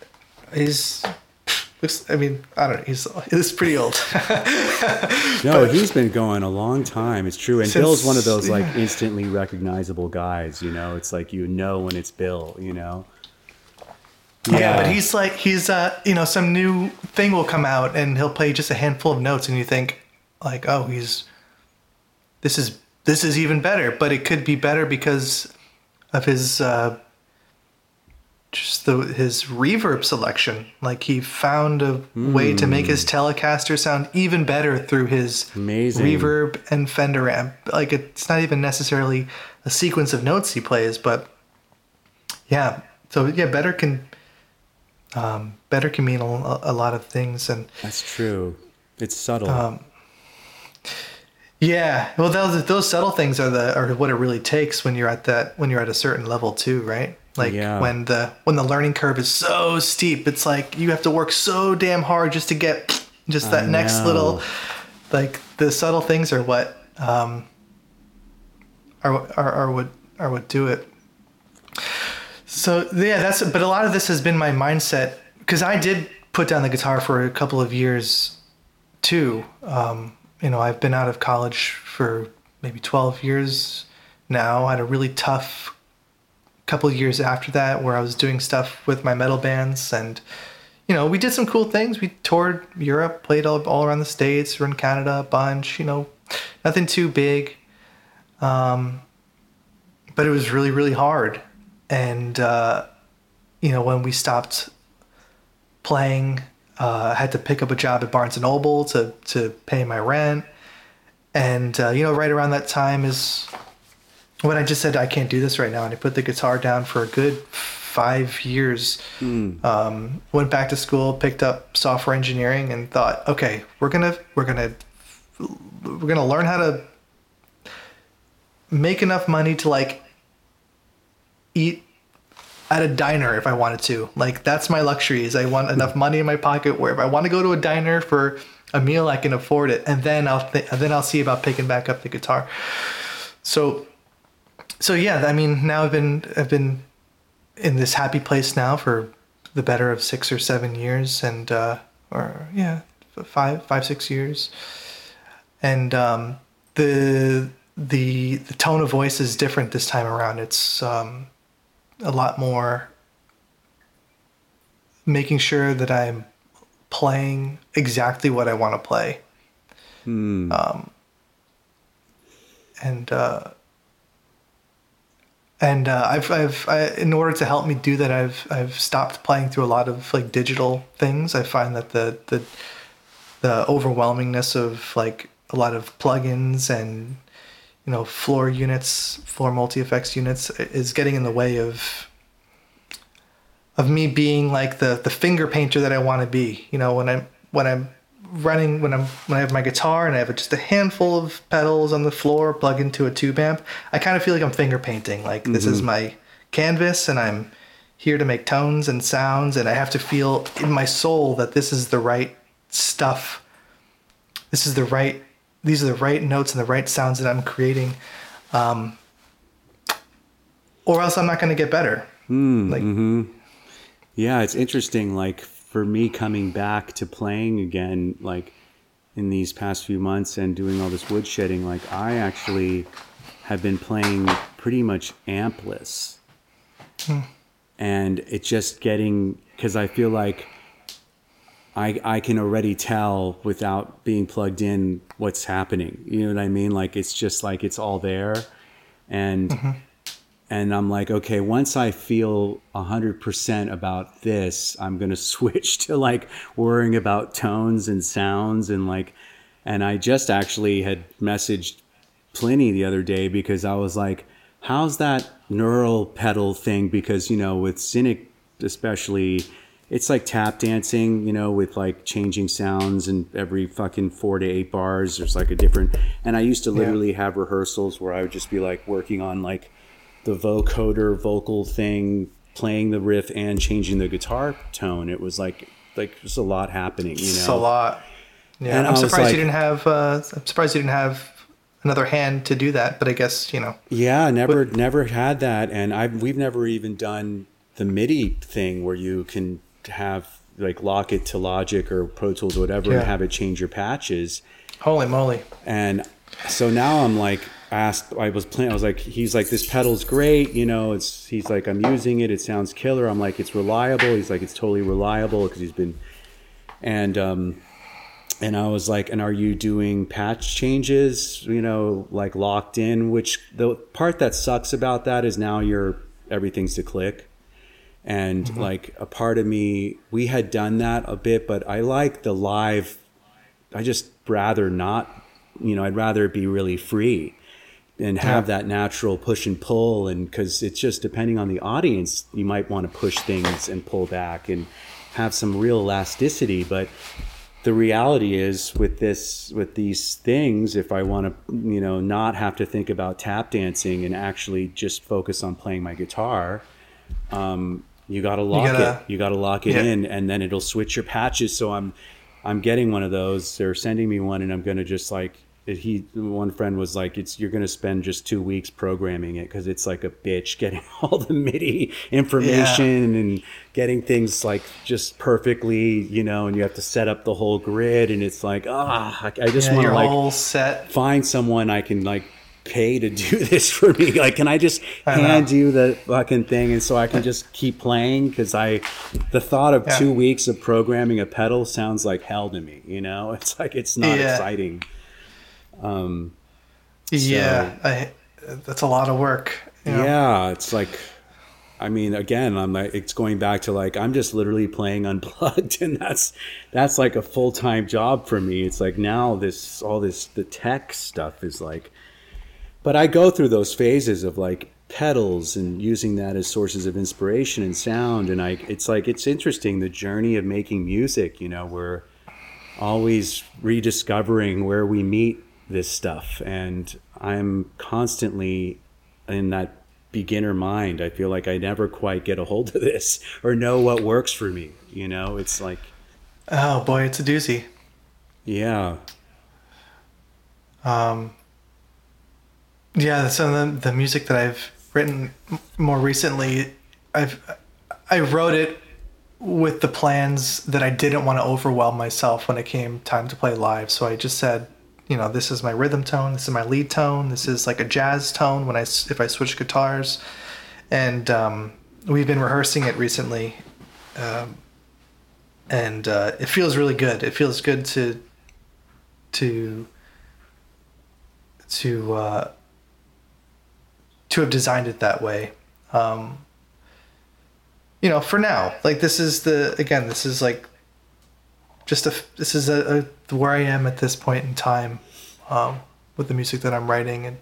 I mean, I don't know. He's pretty old. No, he's been going a long time. It's true. And Bill's one of those like instantly recognizable guys, it's like, when it's Bill, Yeah, but he's some new thing will come out and he'll play just a handful of notes and you think like, oh, this is even better, but it could be better because of his his reverb selection. Like, he found a way to make his Telecaster sound even better through his amazing reverb and Fender amp. Like, it's not even necessarily a sequence of notes he plays, but yeah. So yeah, better can mean a lot of things, and that's true. It's subtle. Yeah, well, those subtle things are what it really takes when you're at a certain level too, right? Like, when the learning curve is so steep, it's like you have to work so damn hard just to get just that next little, like, the subtle things are what what do it. So yeah, but a lot of this has been my mindset, because I did put down the guitar for a couple of years too. I've been out of college for maybe 12 years now. I had a really tough couple of years after that where I was doing stuff with my metal bands, and we did some cool things. We toured Europe, played all around the States, around Canada a bunch, nothing too big. But it was really, really hard. And, when we stopped playing, I had to pick up a job at Barnes and Noble to pay my rent. And right around that time is when I just said I can't do this right now, and I put the guitar down for a good 5 years. Went back to school, picked up software engineering, and thought, okay, we're gonna learn how to make enough money to like eat at a diner if I wanted to. Like, that's my luxury, is I want enough money in my pocket where if I want to go to a diner for a meal, I can afford it, and then I'll see about picking back up the guitar. So yeah, I mean, now I've been in this happy place now for the better of 6 or 7 years, and 5-6 years, and the tone of voice is different this time around. It's a lot more making sure that I'm playing exactly what I want to play. And I've in order to help me do that, I've stopped playing through a lot of like digital things. I find that the overwhelmingness of like a lot of plugins and floor multi-effects units is getting in the way of me being like the finger painter that I want to be. When I have my guitar and I have just a handful of pedals on the floor plugged into a tube amp, I kind of feel like I'm finger painting. Like, this is my canvas and I'm here to make tones and sounds, and I have to feel in my soul that this is the right stuff. These are the right notes and the right sounds that I'm creating, or else I'm not going to get better. Yeah, it's interesting. Like, for me coming back to playing again, like in these past few months and doing all this woodshedding, like I actually have been playing pretty much ampless. And it's just because I feel like I can already tell without being plugged in what's happening. You know what I mean? Like, it's just like it's all there. And I'm like, okay, once I feel 100% about this, I'm going to switch to like worrying about tones and sounds and I just actually had messaged Pliny the other day because I was like, how's that neural pedal thing? Because, with Cynic especially, it's like tap dancing, with like changing sounds, and every fucking 4 to 8 bars, there's like a different, and I used to literally have rehearsals where I would just be like working on like the vocoder vocal thing, playing the riff and changing the guitar tone. It was like there's a lot happening, It's a lot. Yeah. And I'm surprised you didn't have another hand to do that, but I guess, Yeah, never had that. And we've never even done the MIDI thing where you can have like lock it to Logic or Pro Tools or whatever and have it change your patches. Holy moly. And so now I'm like, he's like, this pedal's great, he's like, I'm using it, it sounds killer. I'm like, it's reliable. He's like, it's totally reliable because he's been, and I was like, and are you doing patch changes, like locked in, which the part that sucks about that is now everything's to click. And like a part of me, we had done that a bit, but I like the live, I just rather not, I'd rather it be really free and have that natural push and pull. And because it's just depending on the audience, you might want to push things and pull back and have some real elasticity. But the reality is with these things, if I want to, not have to think about tap dancing and actually just focus on playing my guitar, you got to lock it. You got to lock it in, and then it'll switch your patches. So I'm getting one of those. They're sending me one, and I'm going to just like, one friend was like, you're going to spend just 2 weeks programming it because it's like a bitch getting all the MIDI information and getting things like just perfectly, and you have to set up the whole grid, and it's like, I just want to like whole set. Find someone I can like pay to do this for me. Like, can I just hand you the fucking thing and so I can just keep playing? Because the thought of 2 weeks of programming a pedal sounds like hell to me. It's like, it's not exciting. That's a lot of work. Yeah, it's like, I mean, again, I'm like, it's going back to like, I'm just literally playing unplugged, and that's like a full-time job for me. It's like now the tech stuff is like, but I go through those phases of like pedals and using that as sources of inspiration and sound. And it's interesting, the journey of making music, we're always rediscovering where we meet this stuff. And I'm constantly in that beginner mind. I feel like I never quite get a hold of this or know what works for me. It's like, oh boy, it's a doozy. Yeah. Yeah. So the music that I've written more recently, I wrote it with the plans that I didn't want to overwhelm myself when it came time to play live. So I just said, this is my rhythm tone, this is my lead tone, this is like a jazz tone if I switch guitars. And we've been rehearsing it recently, and it feels really good. It feels good to have designed it that way. For now, like this is like this is where I am at this point in time with the music that I'm writing. And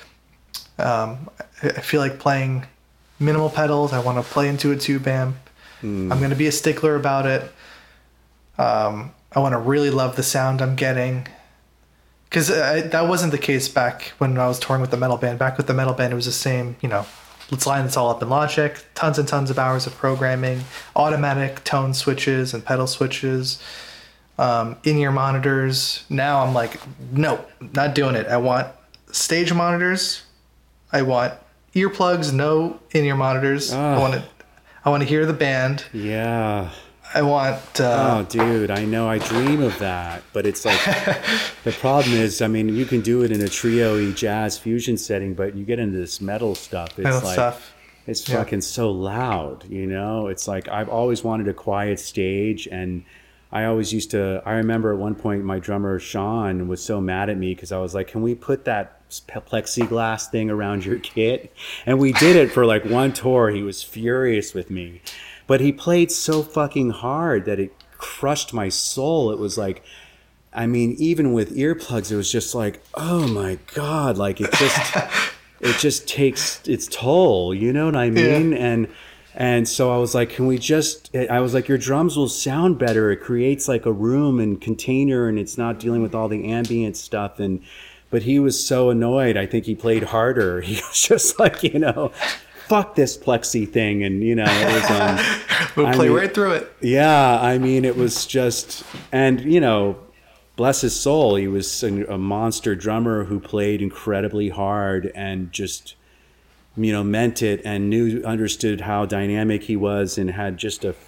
I feel like playing minimal pedals. I want to play into a tube amp. I'm going to be a stickler about it. I want to really love the sound I'm getting, because that wasn't the case back when I was touring with the metal band. Back with the metal band, it was the same, let's line this all up in Logic, tons and tons of hours of programming, automatic tone switches and pedal switches, in-ear monitors. Now I'm like, no, not doing it. I want stage monitors. I want earplugs, no in-ear monitors. I want to hear the band. Yeah. I want... oh, dude, I know. I dream of that. But it's like... the problem is, I mean, you can do it in a trio-y jazz fusion setting, but you get into this metal stuff. It's fucking so loud, It's like, I've always wanted a quiet stage, and I remember at one point my drummer, Sean, was so mad at me because I was like, can we put that plexiglass thing around your kit? And we did it for like one tour. He was furious with me. But he played so fucking hard that it crushed my soul. It was like, I mean, even with earplugs, it was just like, oh my God, like it just takes its toll, you know what I mean? Yeah. And so I was like, your drums will sound better. It creates like a room and container, and it's not dealing with all the ambient stuff. But he was so annoyed. I think he played harder. He was just like, fuck this plexi thing. And, it was, we'll play right through it. Yeah. I mean, it was just, and, bless his soul, he was a monster drummer who played incredibly hard and just, meant it, and understood how dynamic he was, and had just it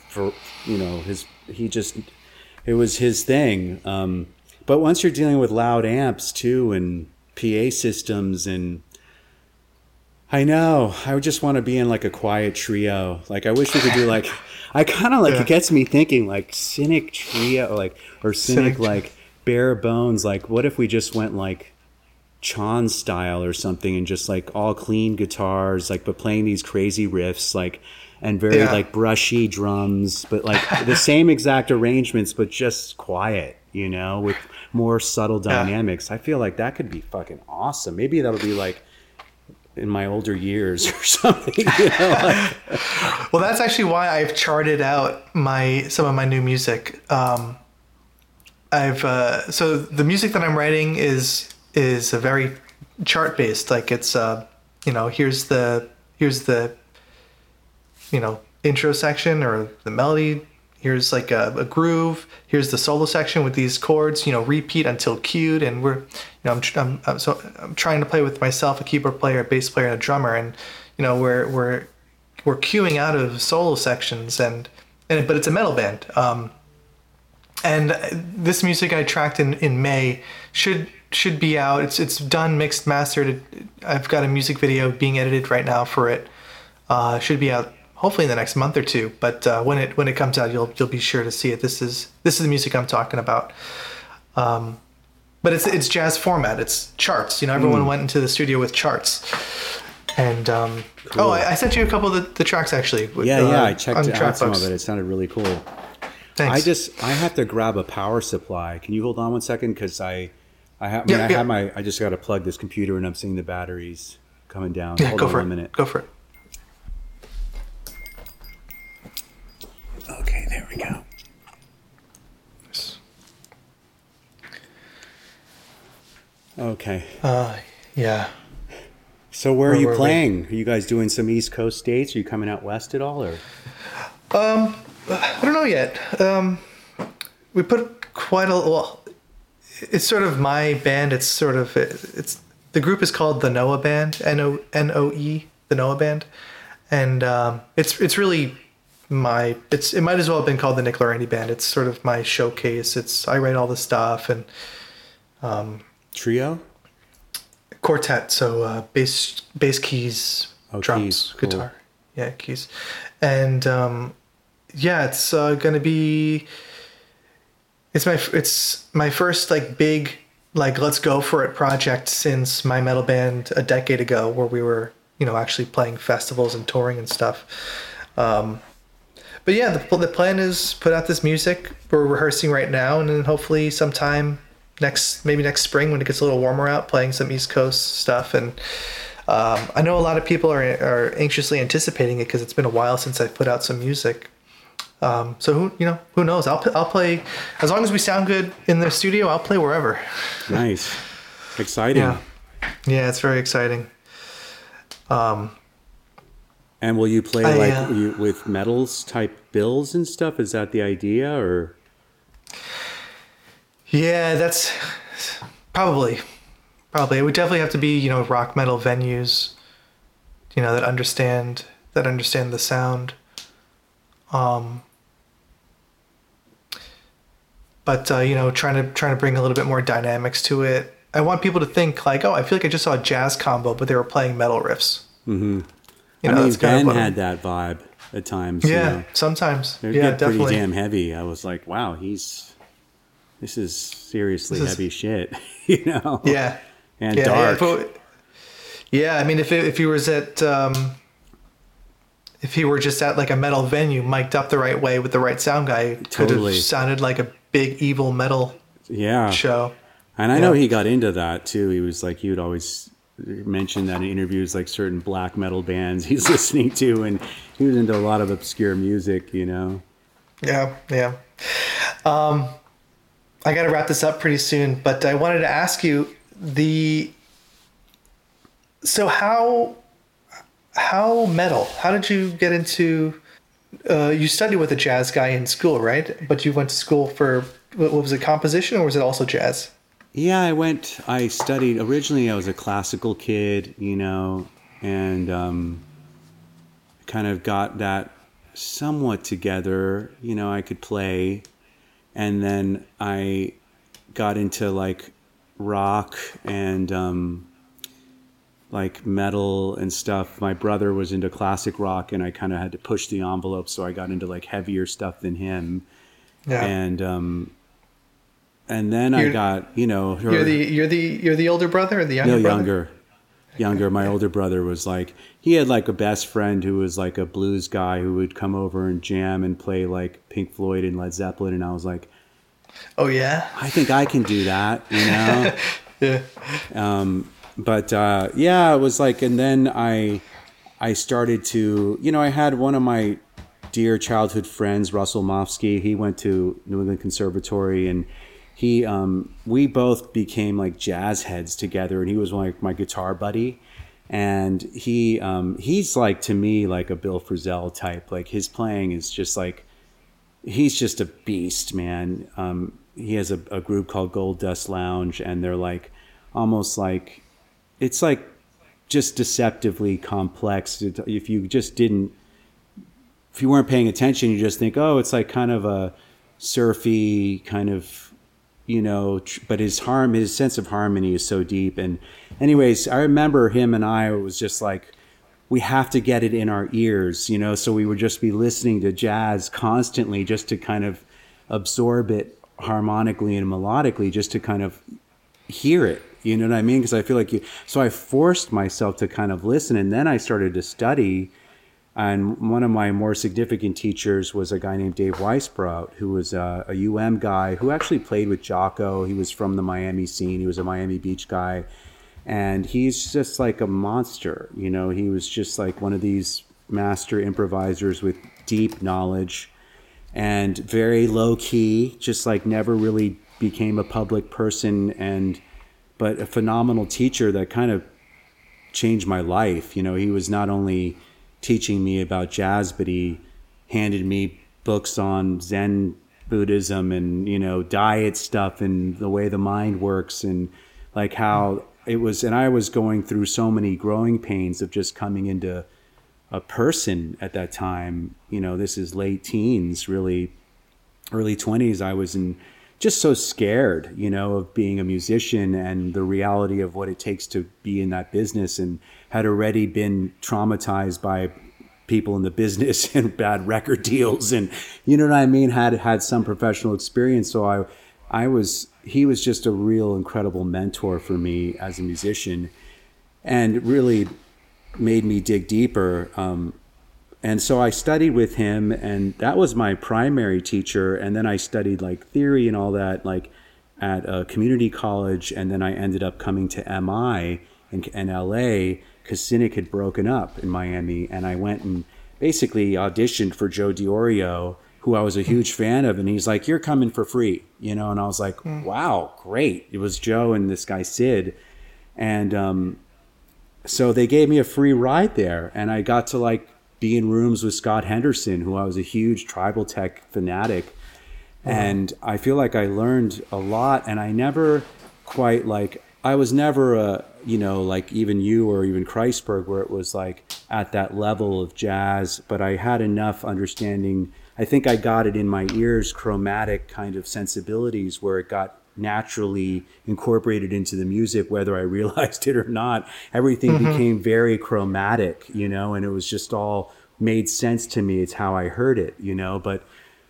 was his thing. But once you're dealing with loud amps too, and PA systems, and I know, I would just want to be in like a quiet trio. Like, I wish we could do like, I kind of like, it gets me thinking like Cynic trio, like, or Cynic like bare bones. Like, what if we just went like Chon style or something, and just like all clean guitars, like, but playing these crazy riffs, like, and very like brushy drums, but like the same exact arrangements, but just quiet, with more subtle dynamics. I feel like that could be fucking awesome. Maybe that'll be like in my older years or something. Well, that's actually why I've charted out some of my new music. So the music that I'm writing is a very chart based. Like, it's here's the intro section or the melody. Here's like a groove. Here's the solo section with these chords, repeat until cued. And I'm trying to play with myself, a keyboard player, a bass player, and a drummer, and we're cueing out of solo sections, but it's a metal band. And this music I tracked in May should be out. It's done, mixed, mastered. I've got a music video being edited right now for it. Should be out hopefully in the next month or two. But when it comes out, you'll be sure to see it. This is the music I'm talking about. But it's jazz format. It's charts. Everyone went into the studio with charts. And Cool. I sent you a couple of the tracks actually. Yeah, I checked on out some Dropbox. of it. It sounded really cool. Thanks. I have to grab a power supply. Can you hold on one second? Because I just got to plug this computer and I'm seeing the batteries coming down. Yeah, Hold go on for one it. minute. Go for it. Okay, there we go. Okay. Yeah. So where are Where you were we? playing? Are you guys doing some East Coast states? Are you coming out west at all? Or I don't know yet. We put quite a well. It's sort of my band. It's the group is called the Noah Band. Noe, the Noah Band, and it's really my. It might as well have been called the Nick Lorandi Band. It's sort of my showcase. I write all the stuff and trio? quartet. So bass keys, Oh, drums, keys, cool. guitar, yeah, keys, and yeah, it's gonna be. It's my first like big like let's go for it project since my metal band a decade ago, where we were actually playing festivals and touring and stuff. But yeah, the plan is put out this music. We're rehearsing right now, and then hopefully sometime maybe next spring when it gets a little warmer out, playing some East Coast stuff. And I know a lot of people are anxiously anticipating it because it's been a while since I put out some music. So who knows? I'll play as long as we sound good in the studio. I'll play wherever. Nice. Exciting. Yeah, it's very exciting. And will you play with medals type bills and stuff? Is that the idea, or? Yeah, that's probably. It would definitely have to be rock metal venues, that understand the sound. But trying to bring a little bit more dynamics to it. I want people to think like, oh, I feel like I just saw a jazz combo, but they were playing metal riffs. Mm-hmm. That's Ben had that vibe at times. Yeah, sometimes. They Yeah, get definitely. pretty damn heavy. I was like, wow, this is seriously heavy shit. Yeah. And dark. Yeah, I mean, if he was at, if he were just at like a metal venue, mic'd up the right way with the right sound guy, it could have sounded like a big evil metal show. And I know he got into that too. He was like, he would always mention that in interviews, like certain black metal bands he's listening to, and he was into a lot of obscure music, Yeah. I got to wrap this up pretty soon, but I wanted to ask you so how metal? How did you get into? You studied with a jazz guy in school, right? But you went to school for what was it, composition, or was it also jazz? Yeah, I studied, originally I was a classical kid, and kind of got that somewhat together, I could play. And then I got into like rock and like metal and stuff. My brother was into classic rock, and I kind of had to push the envelope, so I got into like heavier stuff than him. Yeah. And then I got, You're the older brother or the younger brother? Younger. My older brother was like, he had like a best friend who was like a blues guy who would come over and jam and play like Pink Floyd and Led Zeppelin, and I was like, oh yeah, I think I can do that, Yeah. But it was like, and then I started to, I had one of my dear childhood friends, Russell Mofsky. He went to New England Conservatory, and we both became like jazz heads together, and he was like my guitar buddy. And he's like, to me, like a Bill Frisell type. Like his playing is just like, he's just a beast, man. He has a group called Gold Dust Lounge, and they're like almost like, it's like just deceptively complex. If you weren't paying attention, you just think, oh, it's like kind of a surfy kind of, but his sense of harmony is so deep. And anyways, I remember him and I, it was just like, we have to get it in our ears, so we would just be listening to jazz constantly just to kind of absorb it harmonically and melodically, just to kind of hear it, You know what I mean? Because I feel like so I forced myself to kind of listen, and then I started to study. And one of my more significant teachers was a guy named Dave Weisbrot, who was a guy who actually played with Jocko. He was from the Miami scene. He was a Miami Beach guy. And he's just like a monster. You know, he was just like one of these master improvisers with deep knowledge and very low key, just like never really became a public person, but a phenomenal teacher that kind of changed my life. You know, he was not only teaching me about jazz, but he handed me books on Zen Buddhism and, you know, diet stuff and the way the mind works, and like how it was. And I was going through so many growing pains of just coming into a person at that time. You know, this is late teens, really early 20s. I was just so scared, you know, of being a musician and the reality of what it takes to be in that business, and had already been traumatized by people in the business and bad record deals, and you know what I mean, had some professional experience. So he was just a real incredible mentor for me as a musician, and really made me dig deeper. And so I studied with him, and that was my primary teacher. And then I studied like theory and all that, like at a community college. And then I ended up coming to MI in LA because Cynic had broken up in Miami. And I went and basically auditioned for Joe Diorio, who I was a huge fan of. And he's like, "You're coming for free," you know? And I was like, wow, great. It was Joe and this guy, Sid. And so they gave me a free ride there. And I got to like be in rooms with Scott Henderson, who I was a huge tribal tech fanatic. And I feel like I learned a lot, and I never quite like, I was never a, you know, like even you or even Kreisberg, where it was like at that level of jazz, but I had enough understanding. I think I got it in my ears, chromatic kind of sensibilities, where it got naturally incorporated into the music, whether I realized it or not. Everything became very chromatic, you know, and it was just all made sense to me. It's how I heard it, you know, but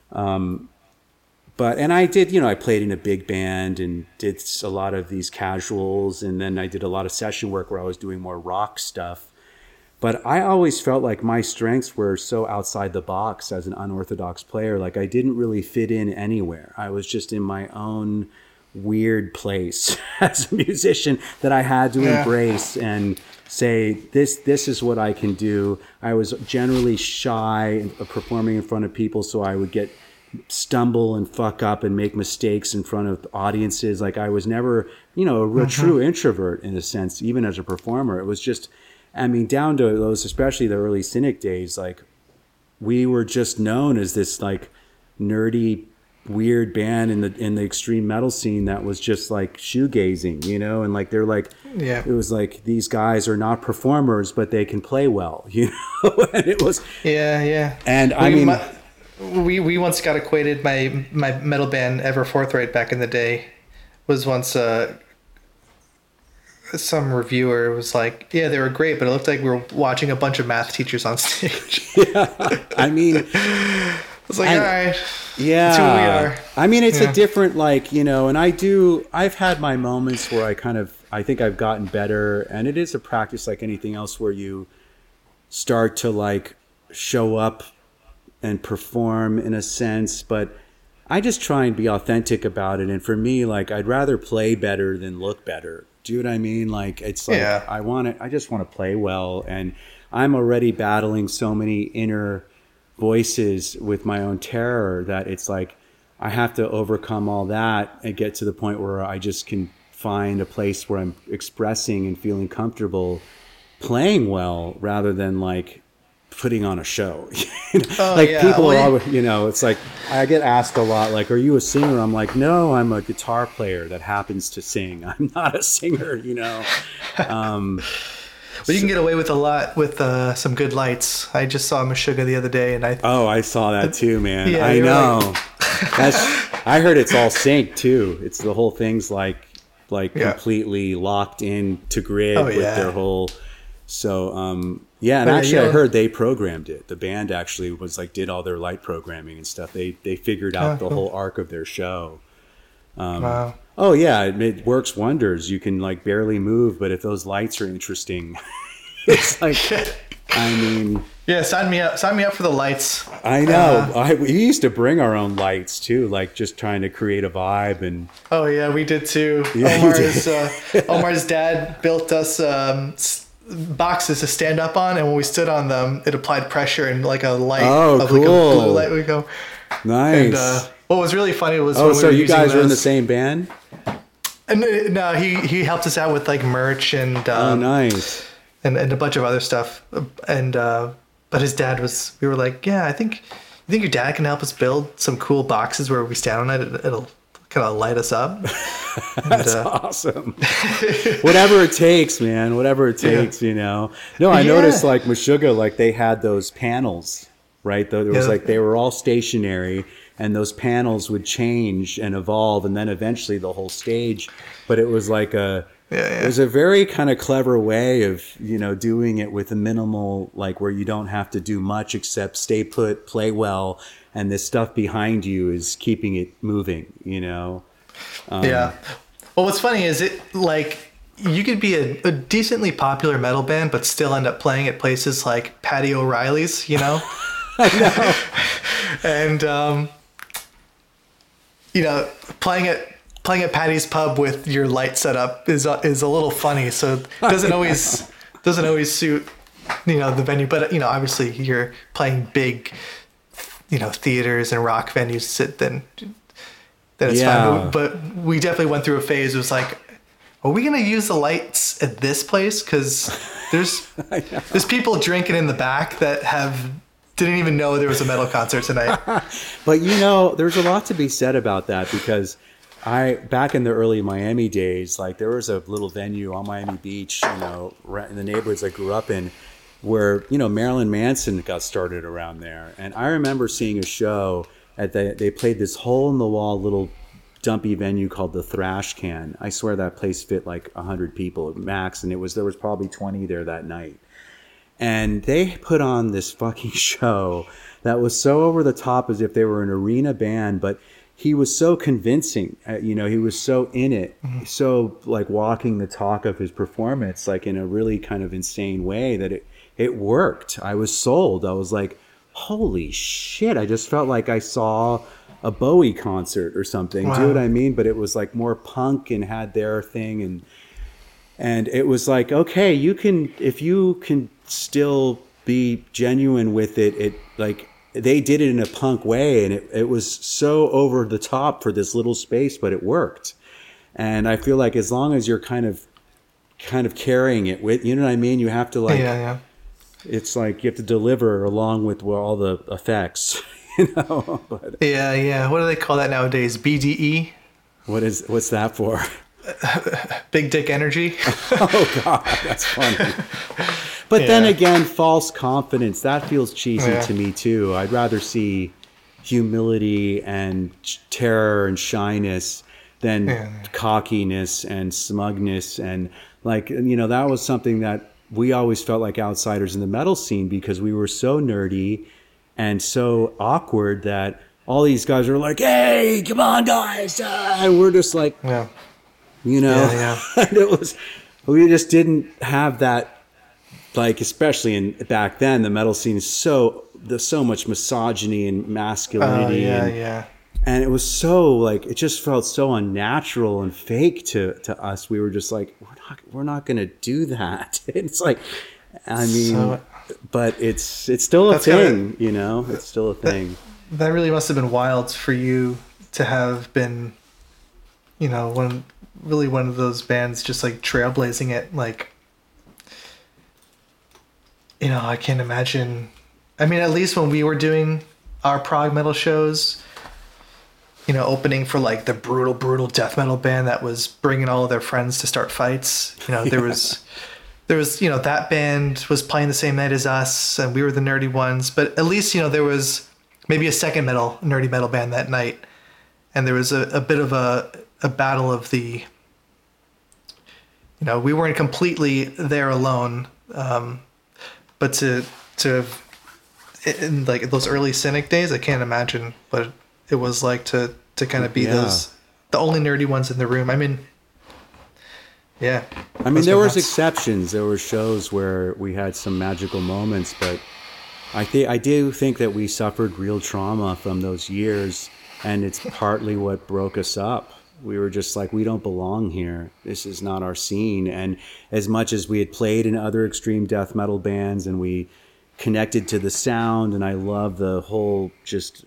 and I did, you know, I played in a big band and did a lot of these casuals, and then I did a lot of session work where I was doing more rock stuff. But I always felt like my strengths were so outside the box as an unorthodox player. Like I didn't really fit in anywhere. I was just in my own weird place as a musician that I had to embrace and say, this is what I can do. I was generally shy of performing in front of people, so I would stumble and fuck up and make mistakes in front of audiences. Like I was never, you know, a true introvert in a sense, even as a performer. It was just, I mean, down to those, especially the early Cynic days, like we were just known as this like nerdy, weird band in the extreme metal scene that was just like shoegazing, you know, and like they're like, it was like, these guys are not performers, but they can play well, you know. And it was and I mean, we once got equated. My metal band Ever Forthright back in the day was once some reviewer was like, yeah, they were great, but it looked like we were watching a bunch of math teachers on stage. I mean, I was like, all right, yeah, that's who we are. I mean, it's a different, like, you know, and I've had my moments where I think I've gotten better, and it is a practice like anything else where you start to like show up and perform in a sense, but I just try and be authentic about it. And for me, like, I'd rather play better than look better. Do you know what I mean? Like, it's like, I just want to play well. And I'm already battling so many inner voices with my own terror that it's like, I have to overcome all that and get to the point where I just can find a place where I'm expressing and feeling comfortable playing well, rather than like putting on a show. People are always, you know, it's like I get asked a lot, like, are you a singer? I'm like, no, I'm a guitar player that happens to sing. I'm not a singer, you know. But you can get away with a lot with some good lights. I just saw Meshuggah the other day, and I saw that too, man. Yeah, I know. I heard it's all synced too. It's the whole thing's like completely locked in to grid with their whole. So and actually I heard they programmed it. The band actually was like did all their light programming and stuff. They figured out the whole arc of their show. Wow. Oh yeah, it works wonders. You can like barely move, but if those lights are interesting, it's like, I mean, Yeah, sign me up. Sign me up for the lights. I know. We used to bring our own lights too, like just trying to create a vibe. And Oh yeah, we did too. Yeah, you Omar's dad built us boxes to stand up on, and when we stood on them, it applied pressure and like a light, Oh, like a blue cool. light would go. nice. And what was really funny was Oh, when so we were you using guys were in the those- same band? And no, he helped us out with like merch and Oh, nice. and a bunch of other stuff. And but his dad was. We were like, yeah, I think your dad can help us build some cool boxes where we stand on it. It'll kind of light us up. That's awesome. Whatever it takes, man. Whatever it takes, you know. No, I Yeah. noticed like Meshuggah, like they had those panels, right? There was Yeah. like they were all stationary, and those panels would change and evolve, and then eventually the whole stage. But it was like it was a very kind of clever way of, you know, doing it with a minimal, like where you don't have to do much except stay put, play well, and this stuff behind you is keeping it moving, you know. Yeah. Well, what's funny is it like you could be a decently popular metal band, but still end up playing at places like Patty O'Reilly's, you know. I know. And you know, playing at Patty's Pub with your light setup is a little funny. So it doesn't always suit, you know, the venue. But you know, obviously you're playing big, you know, theaters and rock venues. Then it's Yeah. fine. But we definitely went through a phase. It was like, are we gonna use the lights at this place? Because there's people drinking in the back that didn't even know there was a metal concert tonight. But you know, there's a lot to be said about that, because back in the early Miami days, like there was a little venue on Miami Beach, you know, right in the neighborhoods I grew up in, where, you know, Marilyn Manson got started around there. And I remember seeing a show they played this hole in the wall little dumpy venue called the Thrash Can. I swear that place fit like 100 people max, and there was probably 20 there that night. And they put on this fucking show that was so over the top, as if they were an arena band, but he was so convincing. You know, he was so in it, so like walking the talk of his performance, like in a really kind of insane way, that it worked. I was sold. I was like, holy shit. I just felt like I saw a Bowie concert or something. Wow. Do you know what I mean? But it was like more punk and had their thing. And it was like, okay, if you can still be genuine with it, like they did it in a punk way, and it was so over the top for this little space, but it worked. And I feel like as long as you're kind of carrying it with, you know what I mean? You have to like, Yeah. it's like you have to deliver along with all the effects, you know? But Yeah. What do they call that nowadays? BDE? what's that for? Big Dick Energy? Oh God, that's funny. But then again, false confidence, that feels cheesy to me too. I'd rather see humility and terror and shyness than cockiness and smugness. And like, you know, that was something that we always felt like outsiders in the metal scene, because we were so nerdy and so awkward that all these guys were like, hey, come on guys. And we're just like, Yeah. you know, Yeah. we just didn't have that, like, especially back then, the metal scene is there's so much misogyny and masculinity. And it was so like, it just felt so unnatural and fake to us. We were just like, we're not going to do that. It's like, I mean, but it's still a thing, you know, it's still a thing. That really must have been wild for you to have been, you know, one of those bands just like trailblazing it. Like, you know, I can't imagine. I mean, at least when we were doing our prog metal shows, you know, opening for like the brutal death metal band that was bringing all of their friends to start fights. You know, there was, you know, that band was playing the same night as us, and we were the nerdy ones. But at least, you know, there was maybe a second nerdy metal band that night, and there was a bit of a battle of the. You know, we weren't completely there alone, but to in like those early Cynic days, I can't imagine what it was like to kind of be those the only nerdy ones in the room. I mean, yeah. I mean, there was exceptions. There were shows where we had some magical moments, but I do think that we suffered real trauma from those years, and it's partly what broke us up. We were just like, we don't belong here. This is not our scene. And as much as we had played in other extreme death metal bands and we connected to the sound, and I love the whole just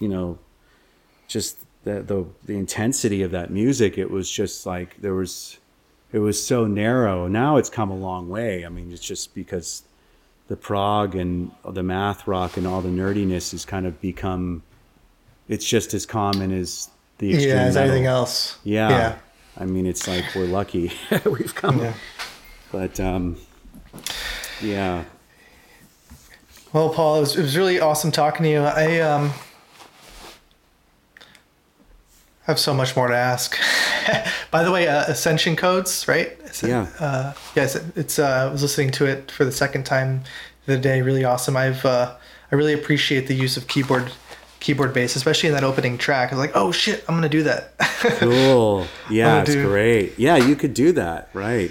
the intensity of that music, it was just like it was so narrow. Now it's come a long way. I mean, it's just because the prog and the math rock and all the nerdiness has kind of become, it's just as common as the extreme as metal. anything else. Yeah. I mean, it's like we're lucky we've come. Yeah. But yeah. Well, Paul, it was really awesome talking to you. I have so much more to ask. By the way, Ascension Codes, right? Yeah. Yes, it's. I was listening to it for the second time the other day. Really awesome. I really appreciate the use of keyboard bass, especially in that opening track. I was like, oh shit, I'm gonna do that. Cool. Yeah, it's great. Yeah, you could do that, right?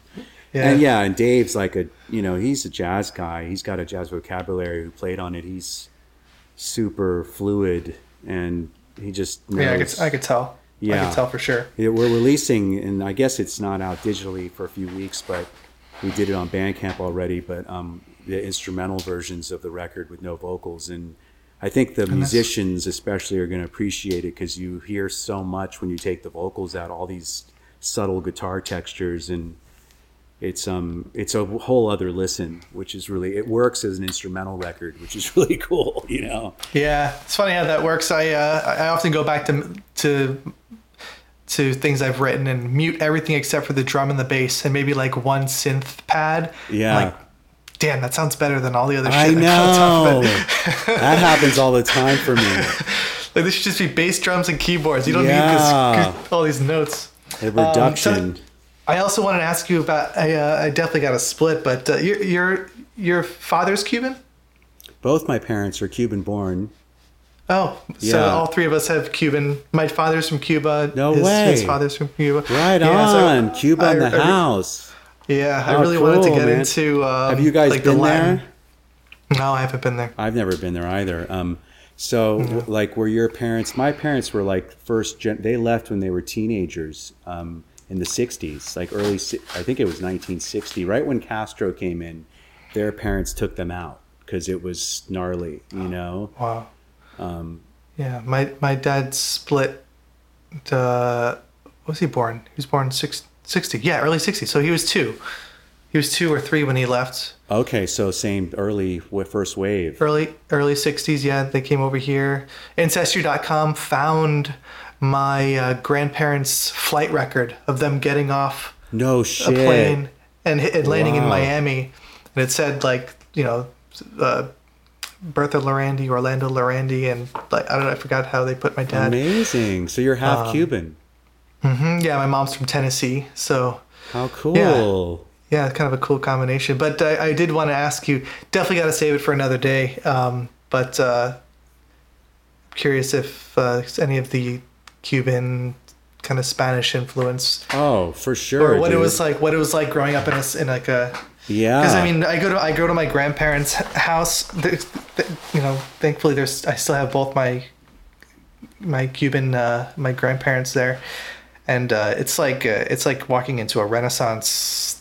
And Dave's like he's a jazz guy. He's got a jazz vocabulary. Who played on it? He's super fluid, and he just knows. Yeah, I could tell. Yeah, I could tell for sure. We're releasing, and I guess it's not out digitally for a few weeks, but we did it on Bandcamp already. But the instrumental versions of the record with no vocals, and I think the musicians especially are going to appreciate it because you hear so much when you take the vocals out, all these subtle guitar textures, and it's a whole other listen, which is really, it works as an instrumental record, which is really cool, Yeah, it's funny how that works. I often go back to things I've written and mute everything except for the drum and the bass and maybe like one synth pad. Yeah. Like, damn, that sounds better than all the other shit. I know. That happens all the time for me. Like, this should just be bass, drums, and keyboards. You don't need all these notes. A reduction. I also wanted to ask you about. I definitely got a split, but your father's Cuban? Both my parents are Cuban born. Oh, so all three of us have Cuban. My father's from Cuba. No way. His father's from Cuba. Right on. So Cuba in the house. Yeah, I really wanted to get into. Have you guys been there? No, I haven't been there. I've never been there either. Like, were your parents? My parents were like they left when they were teenagers in the 60s, like I think it was 1960, right when Castro came in. Their parents took them out because it was gnarly, Wow. Yeah, my dad split. Was he born? He was born 60. Yeah, early 60s. So he was 2. He was 2 or 3 when he left. Okay, so same first wave. Early 60s, yeah. They came over here. Ancestry.com found my grandparents' flight record of them getting off a plane and landing in Miami. And it said, Bertha Lorandi, Orlando Lorandi, and I forgot how they put my dad. Amazing. So you're half Cuban. Mm-hmm. Yeah, my mom's from Tennessee, so. How cool. Yeah, kind of a cool combination. But I did want to ask you, definitely got to save it for another day, but curious if any of the Cuban kind of Spanish influence. Oh, for sure. Or what it was like growing up in like a. Yeah. Because I mean, I go to my grandparents' house. Thankfully, I still have both my Cuban my grandparents there, and it's like walking into a Renaissance.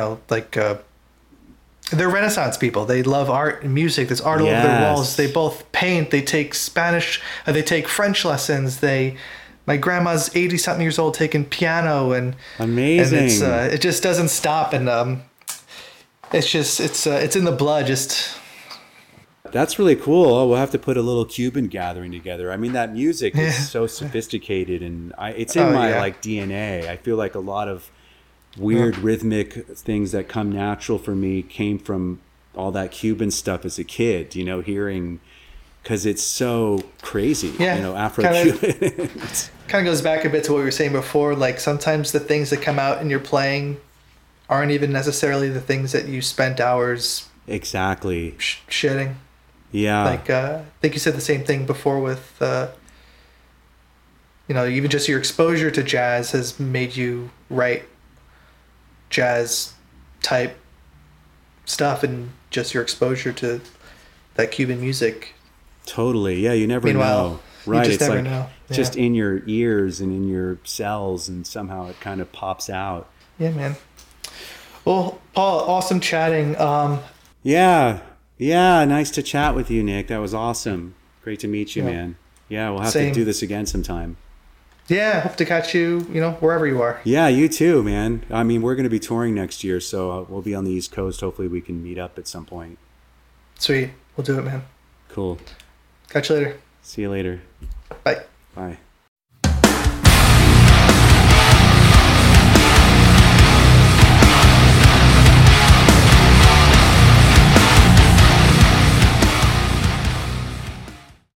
They're Renaissance people. They love art and music. There's art all over their walls. They both paint. They take Spanish. They take French lessons. My grandma's 80-something years old taking piano and amazing. And it just doesn't stop. And it's in the blood. That's really cool. Oh, we'll have to put a little Cuban gathering together. I mean, that music is so sophisticated, and it's in my DNA. I feel like a lot of weird rhythmic things that come natural for me came from all that Cuban stuff as a kid. Hearing, because it's so crazy. Afro-Cuban. Kind of goes back a bit to what we were saying before. Like, sometimes the things that come out in your playing aren't even necessarily the things that you spent hours shitting. Yeah. Like, I think you said the same thing before with even just your exposure to jazz has made you write jazz type stuff, and just your exposure to that Cuban music. Totally. Yeah, you never Meanwhile, know. Right. You just it's never like know. Yeah. just in your ears and in your cells, and somehow it kind of pops out. Yeah, man. Well, Paul, awesome chatting. Yeah. Nice to chat with you, Nick. That was awesome. Great to meet you, Yeah. man. Yeah, we'll have Same. to do this again sometime. Yeah, hope to catch you, wherever you are. Yeah, you too, man. I mean, we're going to be touring next year, so we'll be on the East Coast. Hopefully we can meet up at some point. Sweet. We'll do it, man. Cool. Catch you later. See you later. Bye. Bye.